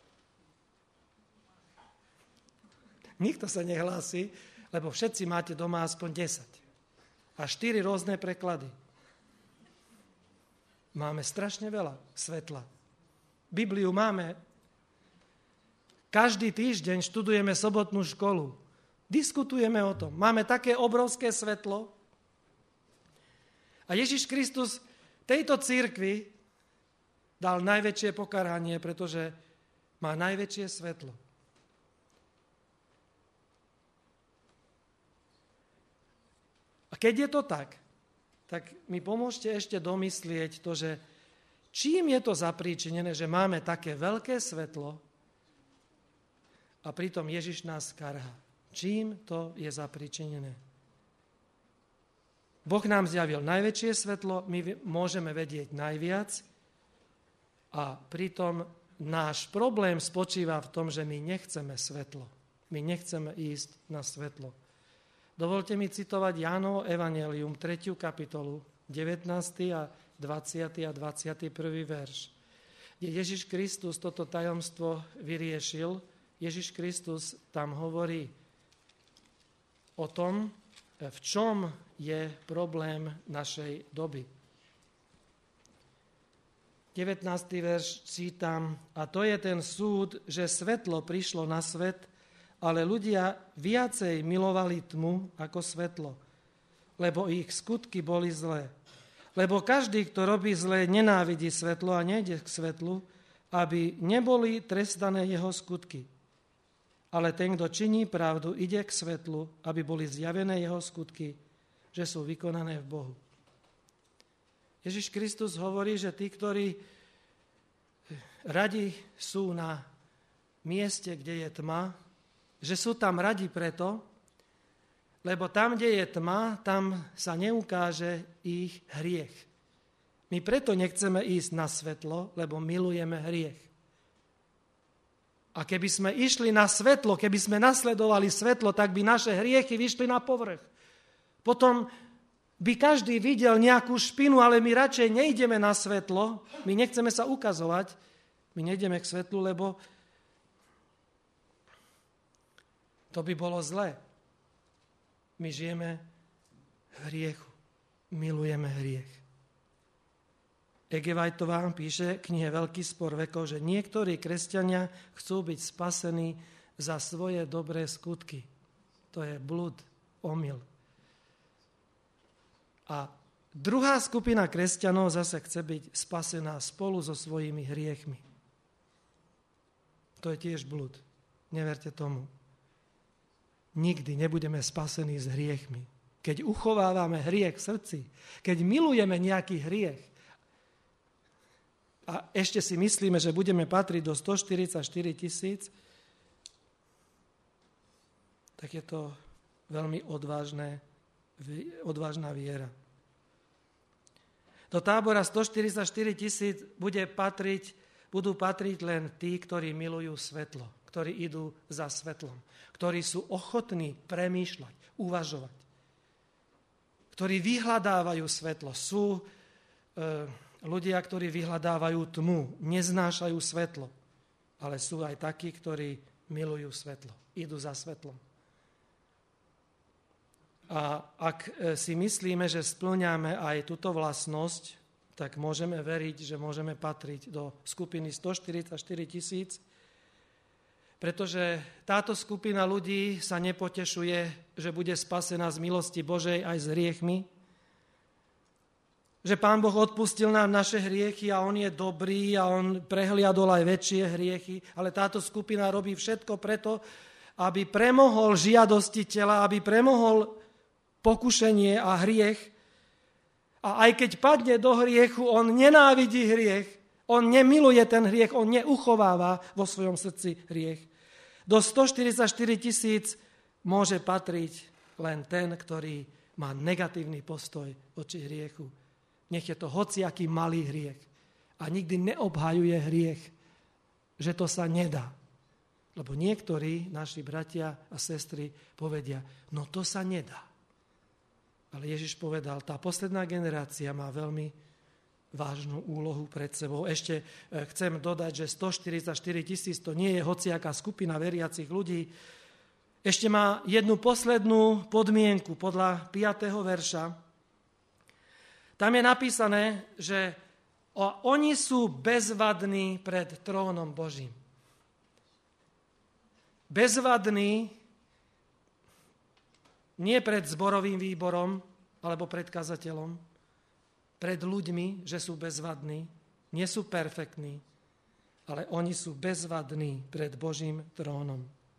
Nikto sa nehlási, lebo všetci máte doma aspoň 10. A 4 rôzne preklady. Máme strašne veľa svetla. Bibliu máme. Každý týždeň študujeme sobotnú školu. Diskutujeme o tom. Máme také obrovské svetlo. A Ježiš Kristus tejto cirkvi dal najväčšie pokarhanie, pretože má najväčšie svetlo. A keď je to tak mi pomôžte ešte domyslieť to, že čím je to zapríčinené, že máme také veľké svetlo a pritom Ježiš nás karhá. Čím to je zapríčinené? Boh nám zjavil najväčšie svetlo, my môžeme vedieť najviac a pritom náš problém spočíva v tom, že my nechceme svetlo. My nechceme ísť na svetlo. Dovolte mi citovať Jánovo evanjelium, 3. kapitolu, 19. a 20. a 21. verš, kde Ježiš Kristus toto tajomstvo vyriešil. Ježiš Kristus tam hovorí o tom, v čom je problém našej doby. 19. verš čítam, a to je ten súd, že svetlo prišlo na svet, ale ľudia viacej milovali tmu ako svetlo, lebo ich skutky boli zlé. Lebo každý, kto robí zlé, nenávidí svetlo a nejde k svetlu, aby neboli trestané jeho skutky. Ale ten, kto činí pravdu, ide k svetlu, aby boli zjavené jeho skutky, že sú vykonané v Bohu. Ježiš Kristus hovorí, že tí, ktorí radi sú na mieste, kde je tma, že sú tam radi preto, lebo tam, kde je tma, tam sa neukáže ich hriech. My preto nechceme ísť na svetlo, lebo milujeme hriech. A keby sme išli na svetlo, keby sme nasledovali svetlo, tak by naše hriechy vyšli na povrch. Potom by každý videl nejakú špinu, ale my radšej nejdeme na svetlo, my nechceme sa ukazovať, My nejdeme k svetlu, lebo to by bolo zlé. My žijeme v hriechu. Milujeme hriech. Ege Whiteová píše v knihe Veľký spor vekov, že niektorí kresťania chcú byť spasení za svoje dobré skutky. To je blud, omyl. A druhá skupina kresťanov zase chce byť spasená spolu so svojimi hriechmi. To je tiež blud. Neverte tomu. Nikdy nebudeme spasení s hriechmi. Keď uchovávame hriech v srdci, keď milujeme nejaký hriech a ešte si myslíme, že budeme patriť do 144 000, tak je to veľmi odvážna viera. Do tábora 144 000 budú patriť len tí, ktorí milujú svetlo, ktorí idú za svetlom, ktorí sú ochotní premýšľať, uvažovať, ktorí vyhľadávajú svetlo. Sú ľudia, ktorí vyhľadávajú tmu, neznášajú svetlo, ale sú aj takí, ktorí milujú svetlo, idú za svetlom. A ak si myslíme, že spĺňame aj túto vlastnosť, tak môžeme veriť, že môžeme patriť do skupiny 144 000, pretože táto skupina ľudí sa nepotešuje, že bude spasená z milosti Božej aj s hriechmi, že Pán Boh odpustil nám naše hriechy a On je dobrý a On prehliadol aj väčšie hriechy, ale táto skupina robí všetko preto, aby premohol žiadosti tela, aby premohol pokušenie a hriech. A aj keď padne do hriechu, on nenávidí hriech, on nemiluje ten hriech, on neuchováva vo svojom srdci hriech. Do 144 000 môže patriť len ten, ktorý má negatívny postoj voči hriechu. Nech je to hociaký malý hriech. A nikdy neobhajuje hriech, že to sa nedá. Lebo niektorí naši bratia a sestry povedia, no to sa nedá. Ale Ježiš povedal, tá posledná generácia má veľmi vážnu úlohu pred sebou. Ešte chcem dodať, že 144 000 to nie je hociaká skupina veriacich ľudí. Ešte má jednu poslednú podmienku podľa 5. verša. Tam je napísané, že oni sú bezvadní pred trónom Božím. Bezvadní nie pred zborovým výborom alebo pred kazateľom, pred ľuďmi, že sú bezvadní, nie sú perfektní, ale oni sú bezvadní pred Božím trónom.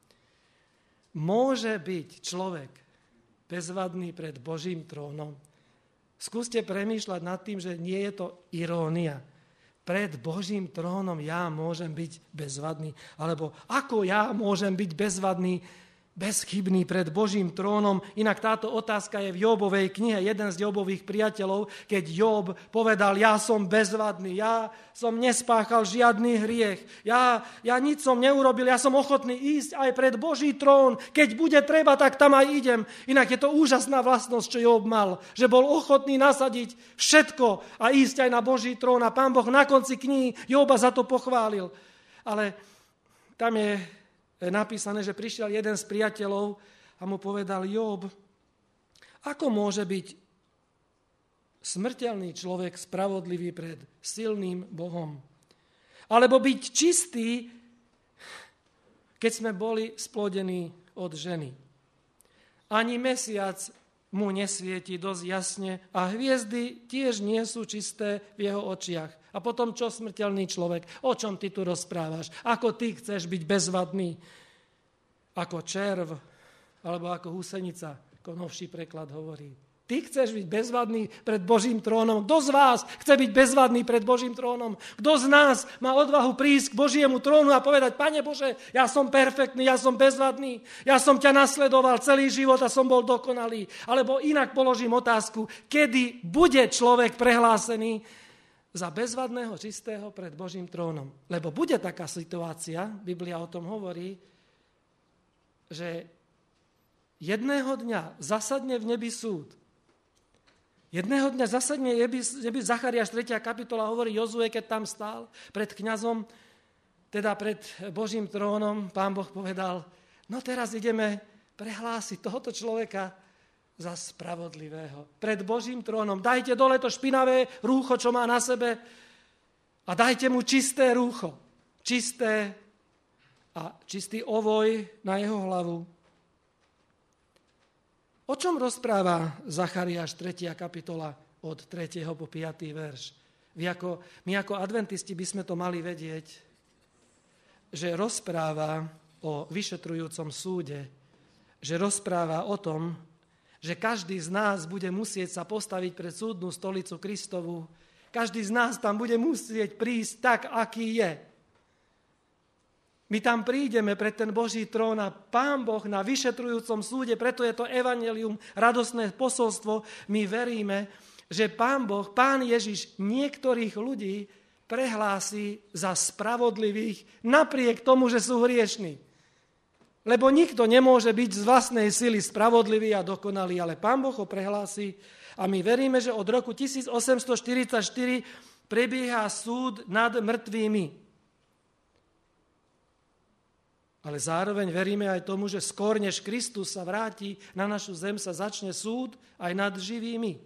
Môže byť človek bezvadný pred Božím trónom? Skúste premýšľať nad tým, že nie je to irónia. Pred Božím trónom ja môžem byť bezvadný. Alebo ako ja môžem byť bezvadný, bezchybný pred Božím trónom. Inak táto otázka je v Jobovej knihe. Jeden z Jobových priateľov, keď Job povedal, ja som bezvadný, ja som nespáchal žiadny hriech, ja nič som neurobil, ja som ochotný ísť aj pred Boží trón. Keď bude treba, tak tam aj idem. Inak je to úžasná vlastnosť, čo Job mal, že bol ochotný nasadiť všetko a ísť aj na Boží trón. A Pán Boh na konci knihy Joba za to pochválil. Ale tam je napísané, že prišiel jeden z priateľov a mu povedal, Job, ako môže byť smrteľný človek spravodlivý pred silným Bohom? Alebo byť čistý, keď sme boli splodení od ženy. Ani mesiac mu nesvieti dosť jasne a hviezdy tiež nie sú čisté v jeho očiach. A potom čo, smrteľný človek? O čom ty tu rozprávaš? Ako ty chceš byť bezvadný? Ako červ, alebo ako husenica, ako novší preklad hovorí. Ty chceš byť bezvadný pred Božím trónom. Kto z vás chce byť bezvadný pred Božím trónom? Kto z nás má odvahu prísť k Božiemu trónu a povedať, Pane Bože, ja som perfektný, ja som bezvadný, ja som ťa nasledoval celý život a som bol dokonalý. Alebo inak položím otázku, kedy bude človek prehlásený za bezvadného, čistého pred Božím trónom. Lebo bude taká situácia, Biblia o tom hovorí, že jedného dňa zasadne v nebi súd. Jedného dňa zasadne v nebi Zachariáš 3. kapitola hovorí Jozue, keď tam stál pred kňazom teda pred Božím trónom Pán Boh povedal, no teraz ideme prehlásiť tohoto človeka za spravodlivého. Pred Božím trónom dajte dole to špinavé rúcho, čo má na sebe a dajte mu čisté rúcho. Čisté a čistý ovoj na jeho hlavu. O čom rozpráva Zachariáš 3. kapitola od 3. po 5. verš? My ako adventisti by sme to mali vedieť, že rozpráva o vyšetrujúcom súde, že rozpráva o tom, že každý z nás bude musieť sa postaviť pred súdnu stolicu Kristovu. Každý z nás tam bude musieť prísť tak, aký je. My tam prídeme pred ten Boží trón a Pán Boh na vyšetrujúcom súde, preto je to evanjelium, radosné posolstvo. My veríme, že Pán Boh, Pán Ježiš niektorých ľudí prehlási za spravodlivých napriek tomu, že sú hriešní. Lebo nikto nemôže byť z vlastnej sily spravodlivý a dokonalý, ale Pán Boh ho prehlási a my veríme, že od roku 1844 prebieha súd nad mŕtvými. Ale zároveň veríme aj tomu, že skôr než Kristus sa vráti na našu zem, sa začne súd aj nad živými.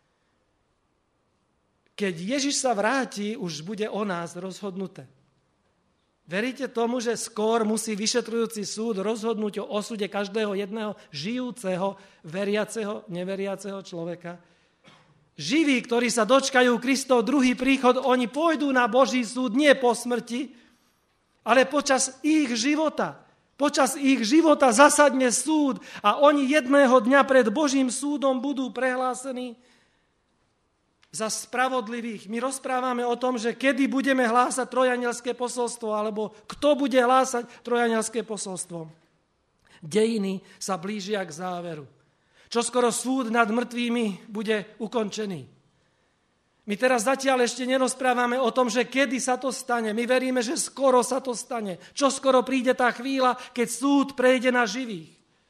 Keď Ježiš sa vráti, už bude o nás rozhodnuté. Veríte tomu, že skôr musí vyšetrujúci súd rozhodnúť o osude každého jedného žijúceho, veriaceho, neveriaceho človeka? Živí, ktorí sa dočkajú Kristov druhý príchod, oni pôjdu na Boží súd nie po smrti, ale počas ich života. Počas ich života zasadne súd a oni jedného dňa pred Božím súdom budú prehlásení za spravodlivých. My rozprávame o tom, že kedy budeme hlásať trojanielské posolstvo, alebo kto bude hlásať trojanielské posolstvo. Dejiny sa blížia k záveru. Čoskoro súd nad mŕtvými bude ukončený. My teraz zatiaľ ešte nerozprávame o tom, že kedy sa to stane. My veríme, že skoro sa to stane. Čoskoro príde tá chvíľa, keď súd prejde na živých.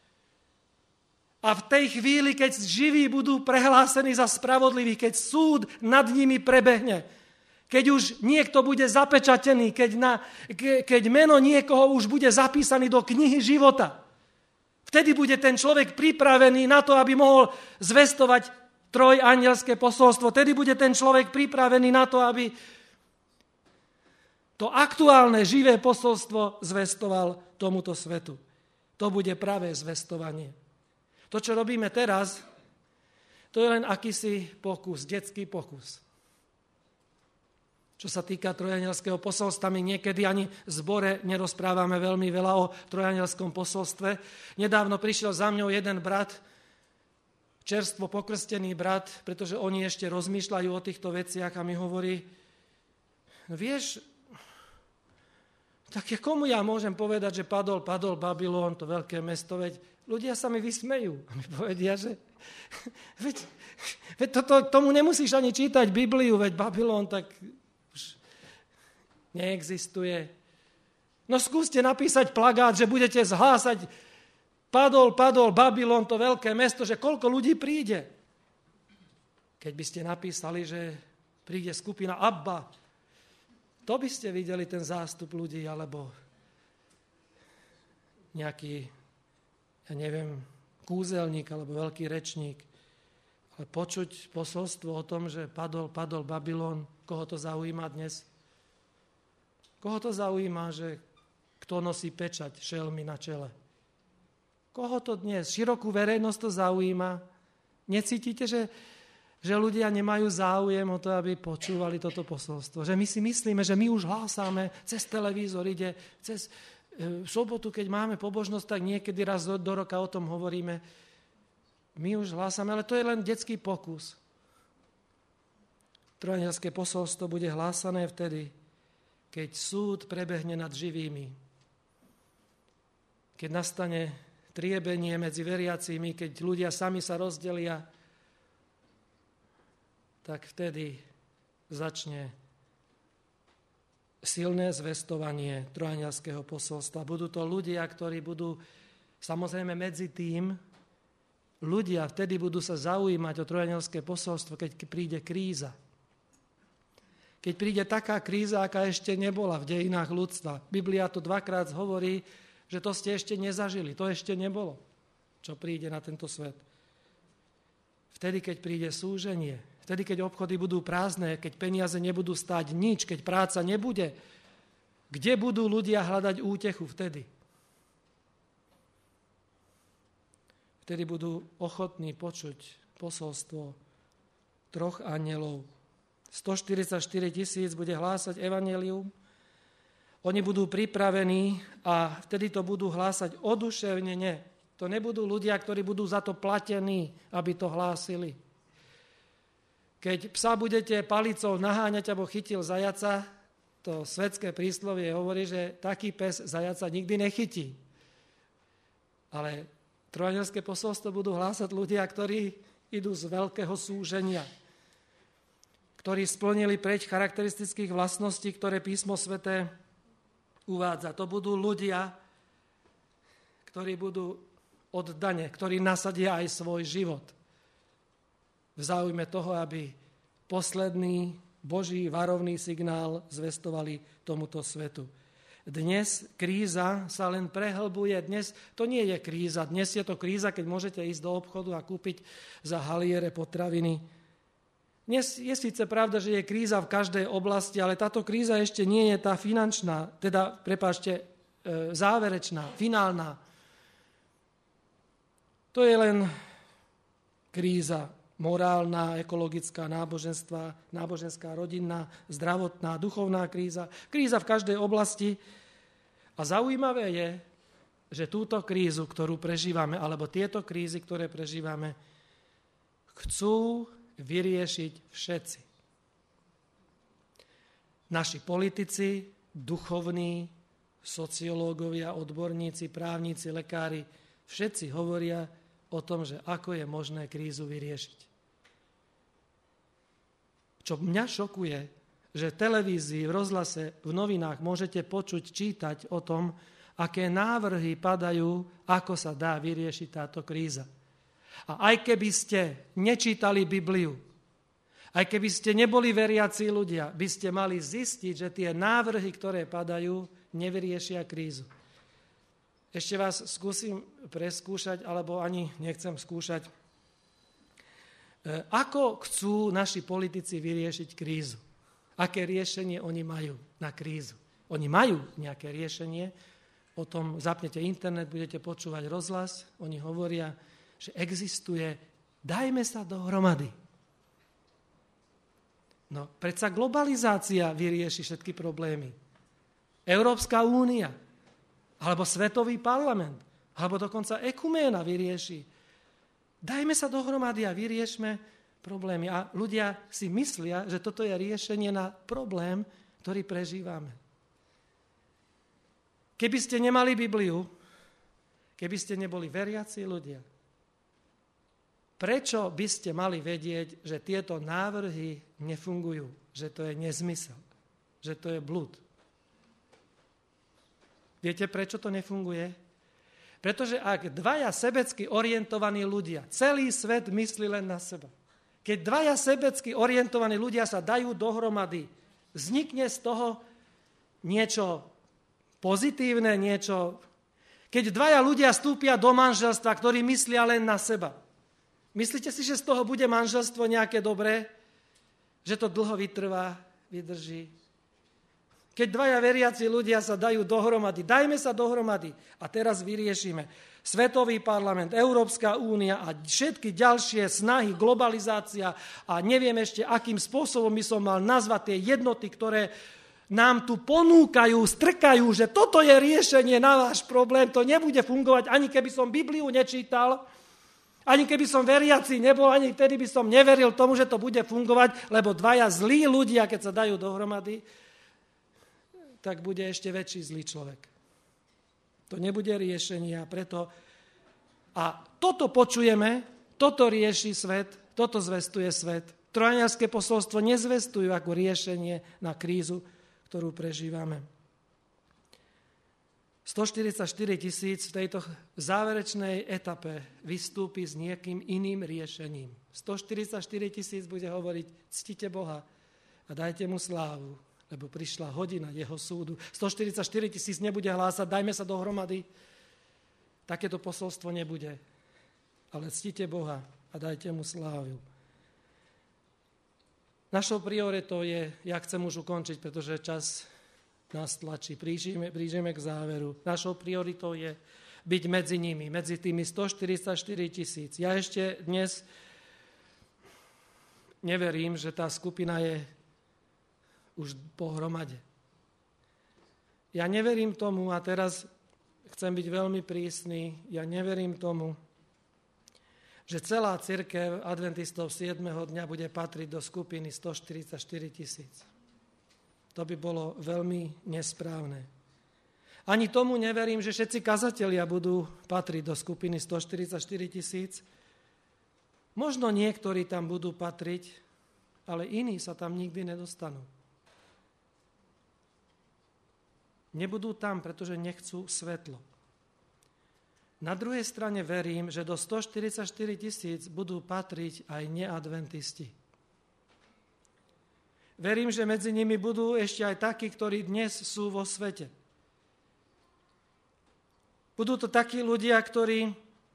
A v tej chvíli, keď živí budú prehlásení za spravodlivých, keď súd nad nimi prebehne, keď už niekto bude zapečatený, keď meno niekoho už bude zapísaný do knihy života, vtedy bude ten človek pripravený na to, aby mohol zvestovať trojanielské posolstvo. Tedy bude ten človek pripravený na to, aby to aktuálne živé posolstvo zvestoval tomuto svetu. To bude pravé zvestovanie. To, čo robíme teraz, to je len akýsi pokus, detský pokus. Čo sa týka trojanielského posolstva, my niekedy ani v zbore nerozprávame veľmi veľa o trojanielskom posolstve. Nedávno prišiel za mňou jeden brat, čerstvo pokrstený brat, pretože oni ešte rozmýšľajú o týchto veciach a mi hovorí, vieš, tak komu ja môžem povedať, že padol Babylon, to veľké mesto, veď ľudia sa mi vysmejú. A mi povedia, že veď tomu nemusíš ani čítať Bibliu, veď Babylon tak už neexistuje. No skúste napísať plagát, že budete zhlásať Padol Babylon, to veľké mesto, že koľko ľudí príde. Keď by ste napísali, že príde skupina Abba, to by ste videli ten zástup ľudí, alebo nejaký, kúzelník, alebo veľký rečník. Ale počuť posolstvo o tom, že padol Babylon, koho to zaujíma dnes? Koho to zaujíma, že kto nosí pečať šelmy na čele? Koho to dnes? Širokú verejnosť to zaujíma? Necítite, že ľudia nemajú záujem o to, aby počúvali toto posolstvo? Že my si myslíme, že my už hlásame cez televízor, ide cez sobotu, keď máme pobožnosť, tak niekedy raz do roka o tom hovoríme. My už hlásame, ale to je len detský pokus. Trojanielské posolstvo bude hlásané vtedy, keď súd prebehne nad živými. Keď nastane triebenie medzi veriacimi, keď ľudia sami sa rozdelia, tak vtedy začne silné zvestovanie trojanielského posolstva. Budú to ľudia, ktorí budú, samozrejme medzi tým, ľudia vtedy budú sa zaujímať o trojanielské posolstvo, keď príde kríza. Keď príde taká kríza, aká ešte nebola v dejinách ľudstva. Biblia to dvakrát hovorí, že to ste ešte nezažili, to ešte nebolo, čo príde na tento svet. Vtedy, keď príde súženie, vtedy, keď obchody budú prázdne, keď peniaze nebudú stáť nič, keď práca nebude, kde budú ľudia hľadať útechu vtedy? Vtedy budú ochotní počuť posolstvo 3 anjelov. 144 000 bude hlásať evanjelium. Oni budú pripravení a vtedy to budú hlásať oduševnene. To nebudú ľudia, ktorí budú za to platení, aby to hlásili. Keď psa budete palicou naháňať, alebo chytil zajaca, to svetské príslovie hovorí, že taký pes zajaca nikdy nechytí. Ale trojanelské posolstvo budú hlásať ľudia, ktorí idú z veľkého súženia, ktorí splnili 5 charakteristických vlastností, ktoré písmo sväté uvádza. To budú ľudia, ktorí budú oddane, ktorí nasadia aj svoj život v záujme toho, aby posledný Boží varovný signál zvestovali tomuto svetu. Dnes kríza sa len prehlbuje. Dnes to nie je kríza. Dnes je to kríza, keď môžete ísť do obchodu a kúpiť za haliere potraviny. Dnes je síce pravda, že je kríza v každej oblasti, ale táto kríza ešte nie je tá finančná, záverečná, finálna. To je len kríza morálna, ekologická, náboženská, rodinná, zdravotná, duchovná kríza. Kríza v každej oblasti. A zaujímavé je, že túto krízu, ktorú prežívame, alebo tieto krízy, ktoré prežívame, chcú vyriešiť všetci. Naši politici, duchovní, sociológovia, odborníci, právnici, lekári, všetci hovoria o tom, že ako je možné krízu vyriešiť. Čo mňa šokuje, že v televízii, v rozhlase, v novinách môžete počuť, čítať o tom, aké návrhy padajú, ako sa dá vyriešiť táto kríza. A aj keby ste nečítali Bibliu, aj keby ste neboli veriaci ľudia, by ste mali zistiť, že tie návrhy, ktoré padajú, nevyriešia krízu. Ešte vás skúsim preskúšať, alebo ani nechcem skúšať. Ako chcú naši politici vyriešiť krízu? Aké riešenie oni majú na krízu? Oni majú nejaké riešenie, o tom zapnete internet, budete počúvať rozhlas, oni hovoria, že existuje, dajme sa dohromady. No, predsa globalizácia vyrieši všetky problémy. Európska únia, alebo Svetový parlament, alebo dokonca ekuména vyrieši. Dajme sa dohromady a vyriešme problémy. A ľudia si myslia, že toto je riešenie na problém, ktorý prežívame. Keby ste nemali Bibliu, keby ste neboli veriaci ľudia, prečo by ste mali vedieť, že tieto návrhy nefungujú, že to je nezmysel, že to je blúd? Viete, prečo to nefunguje? Pretože ak dvaja sebecky orientovaní ľudia, celý svet myslí len na seba. Keď dvaja sebecky orientovaní ľudia sa dajú dohromady, vznikne z toho niečo pozitívne, niečo... Keď dvaja ľudia vstúpia do manželstva, ktorí myslia len na seba, myslíte si, že z toho bude manželstvo nejaké dobré? Že to dlho vytrvá, vydrží? Keď dvaja veriaci ľudia sa dajú dohromady, dajme sa dohromady a teraz vyriešime. Svetový parlament, Európska únia a všetky ďalšie snahy, globalizácia a neviem ešte, akým spôsobom by som mal nazvať tie jednoty, ktoré nám tu ponúkajú, strkajú, že toto je riešenie na váš problém, to nebude fungovať, ani keby som Bibliu nečítal, ani keby som veriaci nebol, ani vtedy by som neveril tomu, že to bude fungovať, lebo dvaja zlí ľudia, keď sa dajú dohromady, tak bude ešte väčší zlý človek. To nebude riešenie a preto... A toto počujeme, toto rieši svet, toto zvestuje svet. Trojanelské posolstvo nezvestujú ako riešenie na krízu, ktorú prežívame. 144 000 v tejto záverečnej etape vystúpi s niekým iným riešením. 144 000 bude hovoriť, ctite Boha, a dajte mu slávu, lebo prišla hodina jeho súdu. 144 000 nebude hlásať, dajme sa dohromady. Takéto posolstvo nebude. Ale ctite Boha a dajte mu slávu. Našou prioritou je, ja chcem už ukončiť, pretože čas nás tlačí. Blížime k záveru. Našou prioritou je byť medzi nimi, medzi tými 144 000. Ja ešte dnes neverím, že tá skupina je už pohromade. Ja neverím tomu, a teraz chcem byť veľmi prísny, ja neverím tomu, že celá cirkev adventistov 7. dňa bude patriť do skupiny 144 000. To by bolo veľmi nesprávne. Ani tomu neverím, že všetci kazatelia budú patriť do skupiny 144 000. Možno niektorí tam budú patriť, ale iní sa tam nikdy nedostanú. Nebudú tam, pretože nechcú svetlo. Na druhej strane verím, že do 144 000 budú patriť aj neadventisti. Verím, že medzi nimi budú ešte aj takí, ktorí dnes sú vo svete. Budú to takí ľudia, ktorí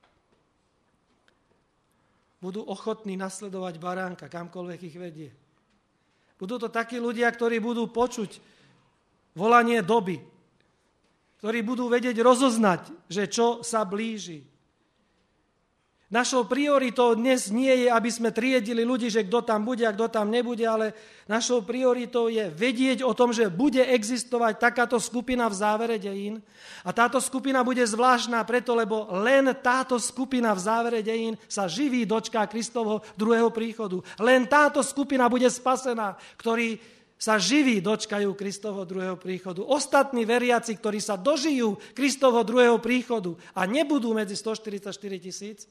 budú ochotní nasledovať baránka, kamkoľvek ich vedie. Budú to takí ľudia, ktorí budú počuť volanie doby, ktorí budú vedieť rozoznať, že čo sa blíži. Našou prioritou dnes nie je, aby sme triedili ľudí, že kto tam bude a kto tam nebude, ale našou prioritou je vedieť o tom, že bude existovať takáto skupina v závere dejín. A táto skupina bude zvláštna preto, lebo len táto skupina v závere dejín sa živí dočká Kristovho druhého príchodu. Len táto skupina bude spasená, ktorí sa živí dočkajú Kristovho druhého príchodu. Ostatní veriaci, ktorí sa dožijú Kristovho druhého príchodu a nebudú medzi 144 000,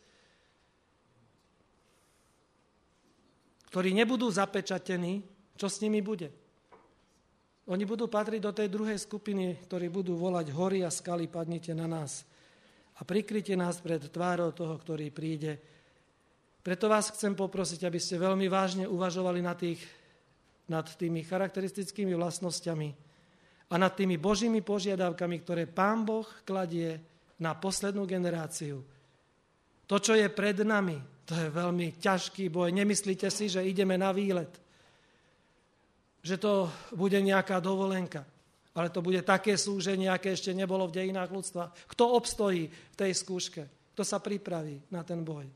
ktorí nebudú zapečatení, čo s nimi bude? Oni budú patriť do tej druhej skupiny, ktorí budú volať hory a skaly, padnite na nás a prikryte nás pred tvárou toho, ktorý príde. Preto vás chcem poprosiť, aby ste veľmi vážne uvažovali nad tými charakteristickými vlastnosťami a nad tými Božími požiadavkami, ktoré Pán Boh kladie na poslednú generáciu. To, čo je pred nami, to je veľmi ťažký boj. Nemyslíte si, že ideme na výlet, že to bude nejaká dovolenka, ale to bude také súženie, aké ešte nebolo v dejinách ľudstva. Kto obstojí v tej skúške? Kto sa pripraví na ten boj?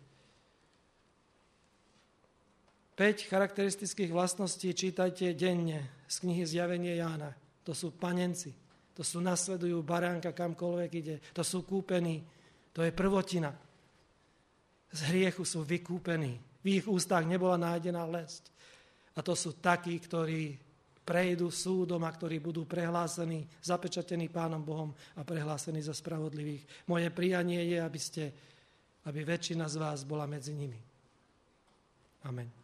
5 charakteristických vlastností čítajte denne z knihy Zjavenie Jána. To sú panenci, to sú nasledujú baránka kamkoľvek ide, to sú kúpení, to je prvotina. Z hriechu sú vykúpení. V ich ústach nebola nájdená lesť. A to sú takí, ktorí prejdú súdom a ktorí budú prehlásení, zapečatení Pánom Bohom a prehlásení za spravodlivých. Moje prianie je, aby väčšina z vás bola medzi nimi. Amen.